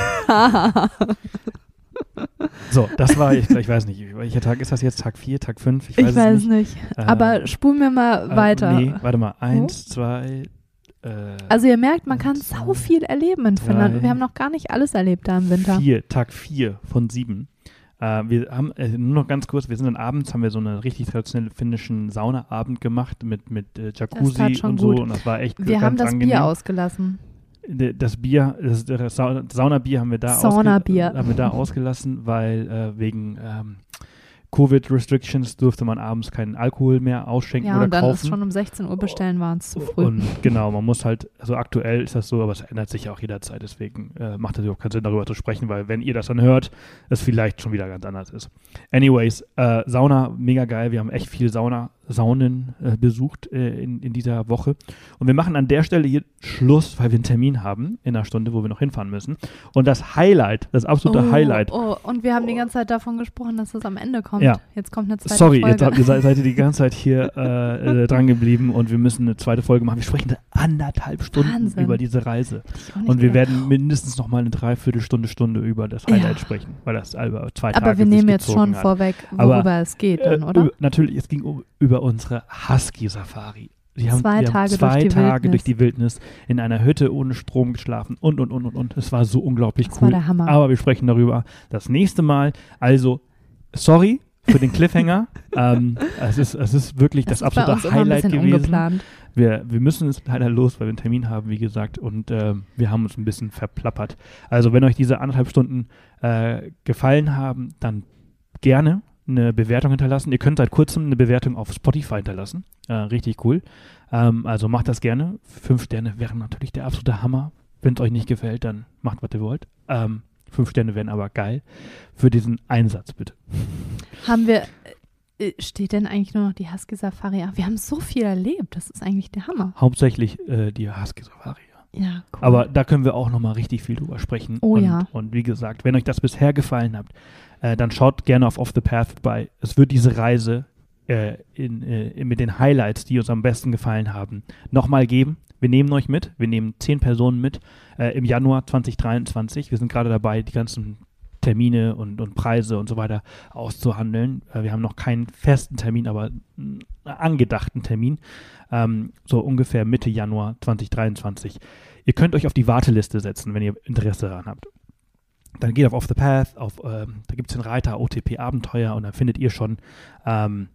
So, das war, ich weiß nicht, welcher Tag ist das jetzt? Tag 4, Tag 5? Ich weiß es nicht. Aber spulen wir mal weiter. Nee, warte mal. 1, 2... Also ihr merkt, man kann so viel erleben in Finnland. Und wir haben noch gar nicht alles erlebt da im Winter. Tag 4 von 7. Wir haben, nur noch ganz kurz, wir sind dann abends, haben wir so einen richtig traditionellen finnischen Saunaabend gemacht mit Jacuzzi und so. Gut. Und das war echt Wir ganz haben das angenehm. Bier ausgelassen. Das Bier, das Saunabier haben wir da ausgelassen, weil wegen Covid-Restrictions durfte man abends keinen Alkohol mehr ausschenken oder kaufen. Ja, und dann ist schon um 16 Uhr bestellen, war es zu früh. Und genau, man muss halt, also aktuell ist das so, aber es ändert sich ja auch jederzeit, deswegen macht es auch keinen Sinn, darüber zu sprechen, weil wenn ihr das dann hört, es vielleicht schon wieder ganz anders ist. Anyways, Sauna, mega geil, wir haben echt viel Saunen besucht in dieser Woche. Und wir machen an der Stelle hier Schluss, weil wir einen Termin haben in einer Stunde, wo wir noch hinfahren müssen. Und das Highlight, das absolute Highlight. Und wir haben die ganze Zeit davon gesprochen, dass das am Ende kommt. Ja. Jetzt kommt eine zweite Folge. Sorry, ihr seid die ganze Zeit hier dran geblieben und wir müssen eine zweite Folge machen. Wir sprechen 1,5 Stunden über diese Reise. Und wir werden mindestens noch mal eine Dreiviertelstunde über das Highlight sprechen, weil das über 2 Tage Aber wir nehmen jetzt schon vorweg, worüber es geht dann, oder? Natürlich, es ging über unsere Husky-Safari. Wir haben 2 Tage durch die Wildnis in einer Hütte ohne Strom geschlafen und. Es war so unglaublich das cool. War der Hammer. Aber wir sprechen darüber das nächste Mal. Also, sorry für den Cliffhanger. Es ist wirklich das absolute Highlight gewesen. Ungeplant. Wir müssen es leider los, weil wir einen Termin haben, wie gesagt, und wir haben uns ein bisschen verplappert. Also, wenn euch diese 1,5 Stunden gefallen haben, dann gerne eine Bewertung hinterlassen. Ihr könnt seit kurzem eine Bewertung auf Spotify hinterlassen. Richtig cool. Also macht das gerne. 5 Sterne wären natürlich der absolute Hammer. Wenn es euch nicht gefällt, dann macht, was ihr wollt. 5 Sterne wären aber geil. Für diesen Einsatz, bitte. Steht denn eigentlich nur noch die Husky Safari? Wir haben so viel erlebt. Das ist eigentlich der Hammer. Hauptsächlich die Husky Safari. Ja, cool. Aber da können wir auch nochmal richtig viel drüber sprechen. Und wie gesagt, wenn euch das bisher gefallen hat, dann schaut gerne auf Off the Path vorbei. Es wird diese Reise mit den Highlights, die uns am besten gefallen haben, nochmal geben. Wir nehmen euch mit. Wir nehmen 10 Personen mit im Januar 2023. Wir sind gerade dabei, die ganzen Termine und Preise und so weiter auszuhandeln. Wir haben noch keinen festen Termin, aber einen angedachten Termin. So ungefähr Mitte Januar 2023. Ihr könnt euch auf die Warteliste setzen, wenn ihr Interesse daran habt. Dann geht auf Off the Path, da gibt es den Reiter OTP Abenteuer und dann findet ihr schon ein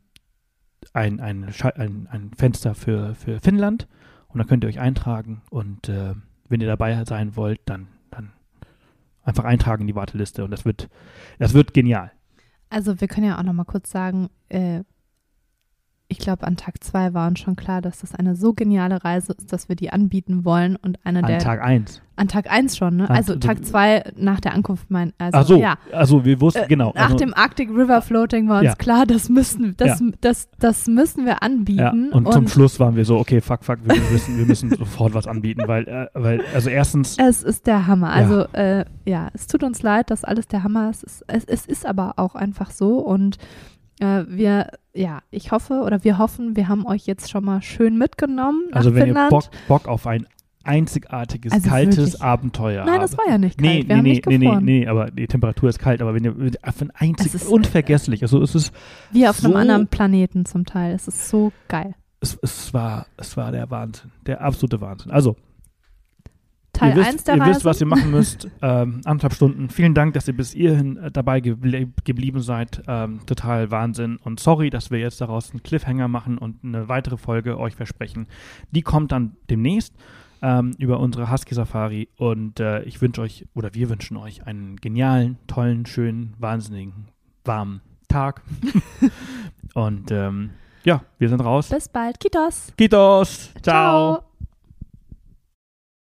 Fenster für Finnland und dann könnt ihr euch eintragen und wenn ihr dabei sein wollt, dann einfach eintragen in die Warteliste und das wird genial. Also wir können ja auch noch mal kurz sagen, ich glaube, an Tag 2 war uns schon klar, dass das eine so geniale Reise ist, dass wir die anbieten wollen. Und an Tag 1. An Tag 1 schon, ne? Also Tag 2 nach der Ankunft. Also wir wussten, genau. Nach dem Arctic River Floating war uns klar, das müssen wir anbieten. Ja. Und zum Schluss waren wir so, okay, fuck, wir müssen sofort was anbieten, weil also erstens. Es ist der Hammer. Also es tut uns leid, dass alles der Hammer ist. Es ist aber auch einfach so und wir hoffen, wir haben euch jetzt schon mal schön mitgenommen nach Also wenn Finnland. ihr Bock auf ein einzigartiges, kaltes wirklich? Abenteuer habt. Nein, das war ja nicht kalt. Wir haben nicht gefroren. Nee, aber die Temperatur ist kalt, aber wenn ihr auf ein einziges, unvergesslich, also es ist wie auf einem anderen Planeten zum Teil, es ist so geil. Es war der Wahnsinn, der absolute Wahnsinn. Also Teil 1 der Reise. Ihr wisst, was ihr machen müsst. 1,5 Stunden. Vielen Dank, dass ihr bis hierhin dabei geblieben seid. Total Wahnsinn. Und sorry, dass wir jetzt daraus einen Cliffhanger machen und eine weitere Folge euch versprechen. Die kommt dann demnächst über unsere Husky Safari. Und wir wünschen euch einen genialen, tollen, schönen, wahnsinnigen, warmen Tag. Und wir sind raus. Bis bald. Kiitos. Kiitos. Ciao.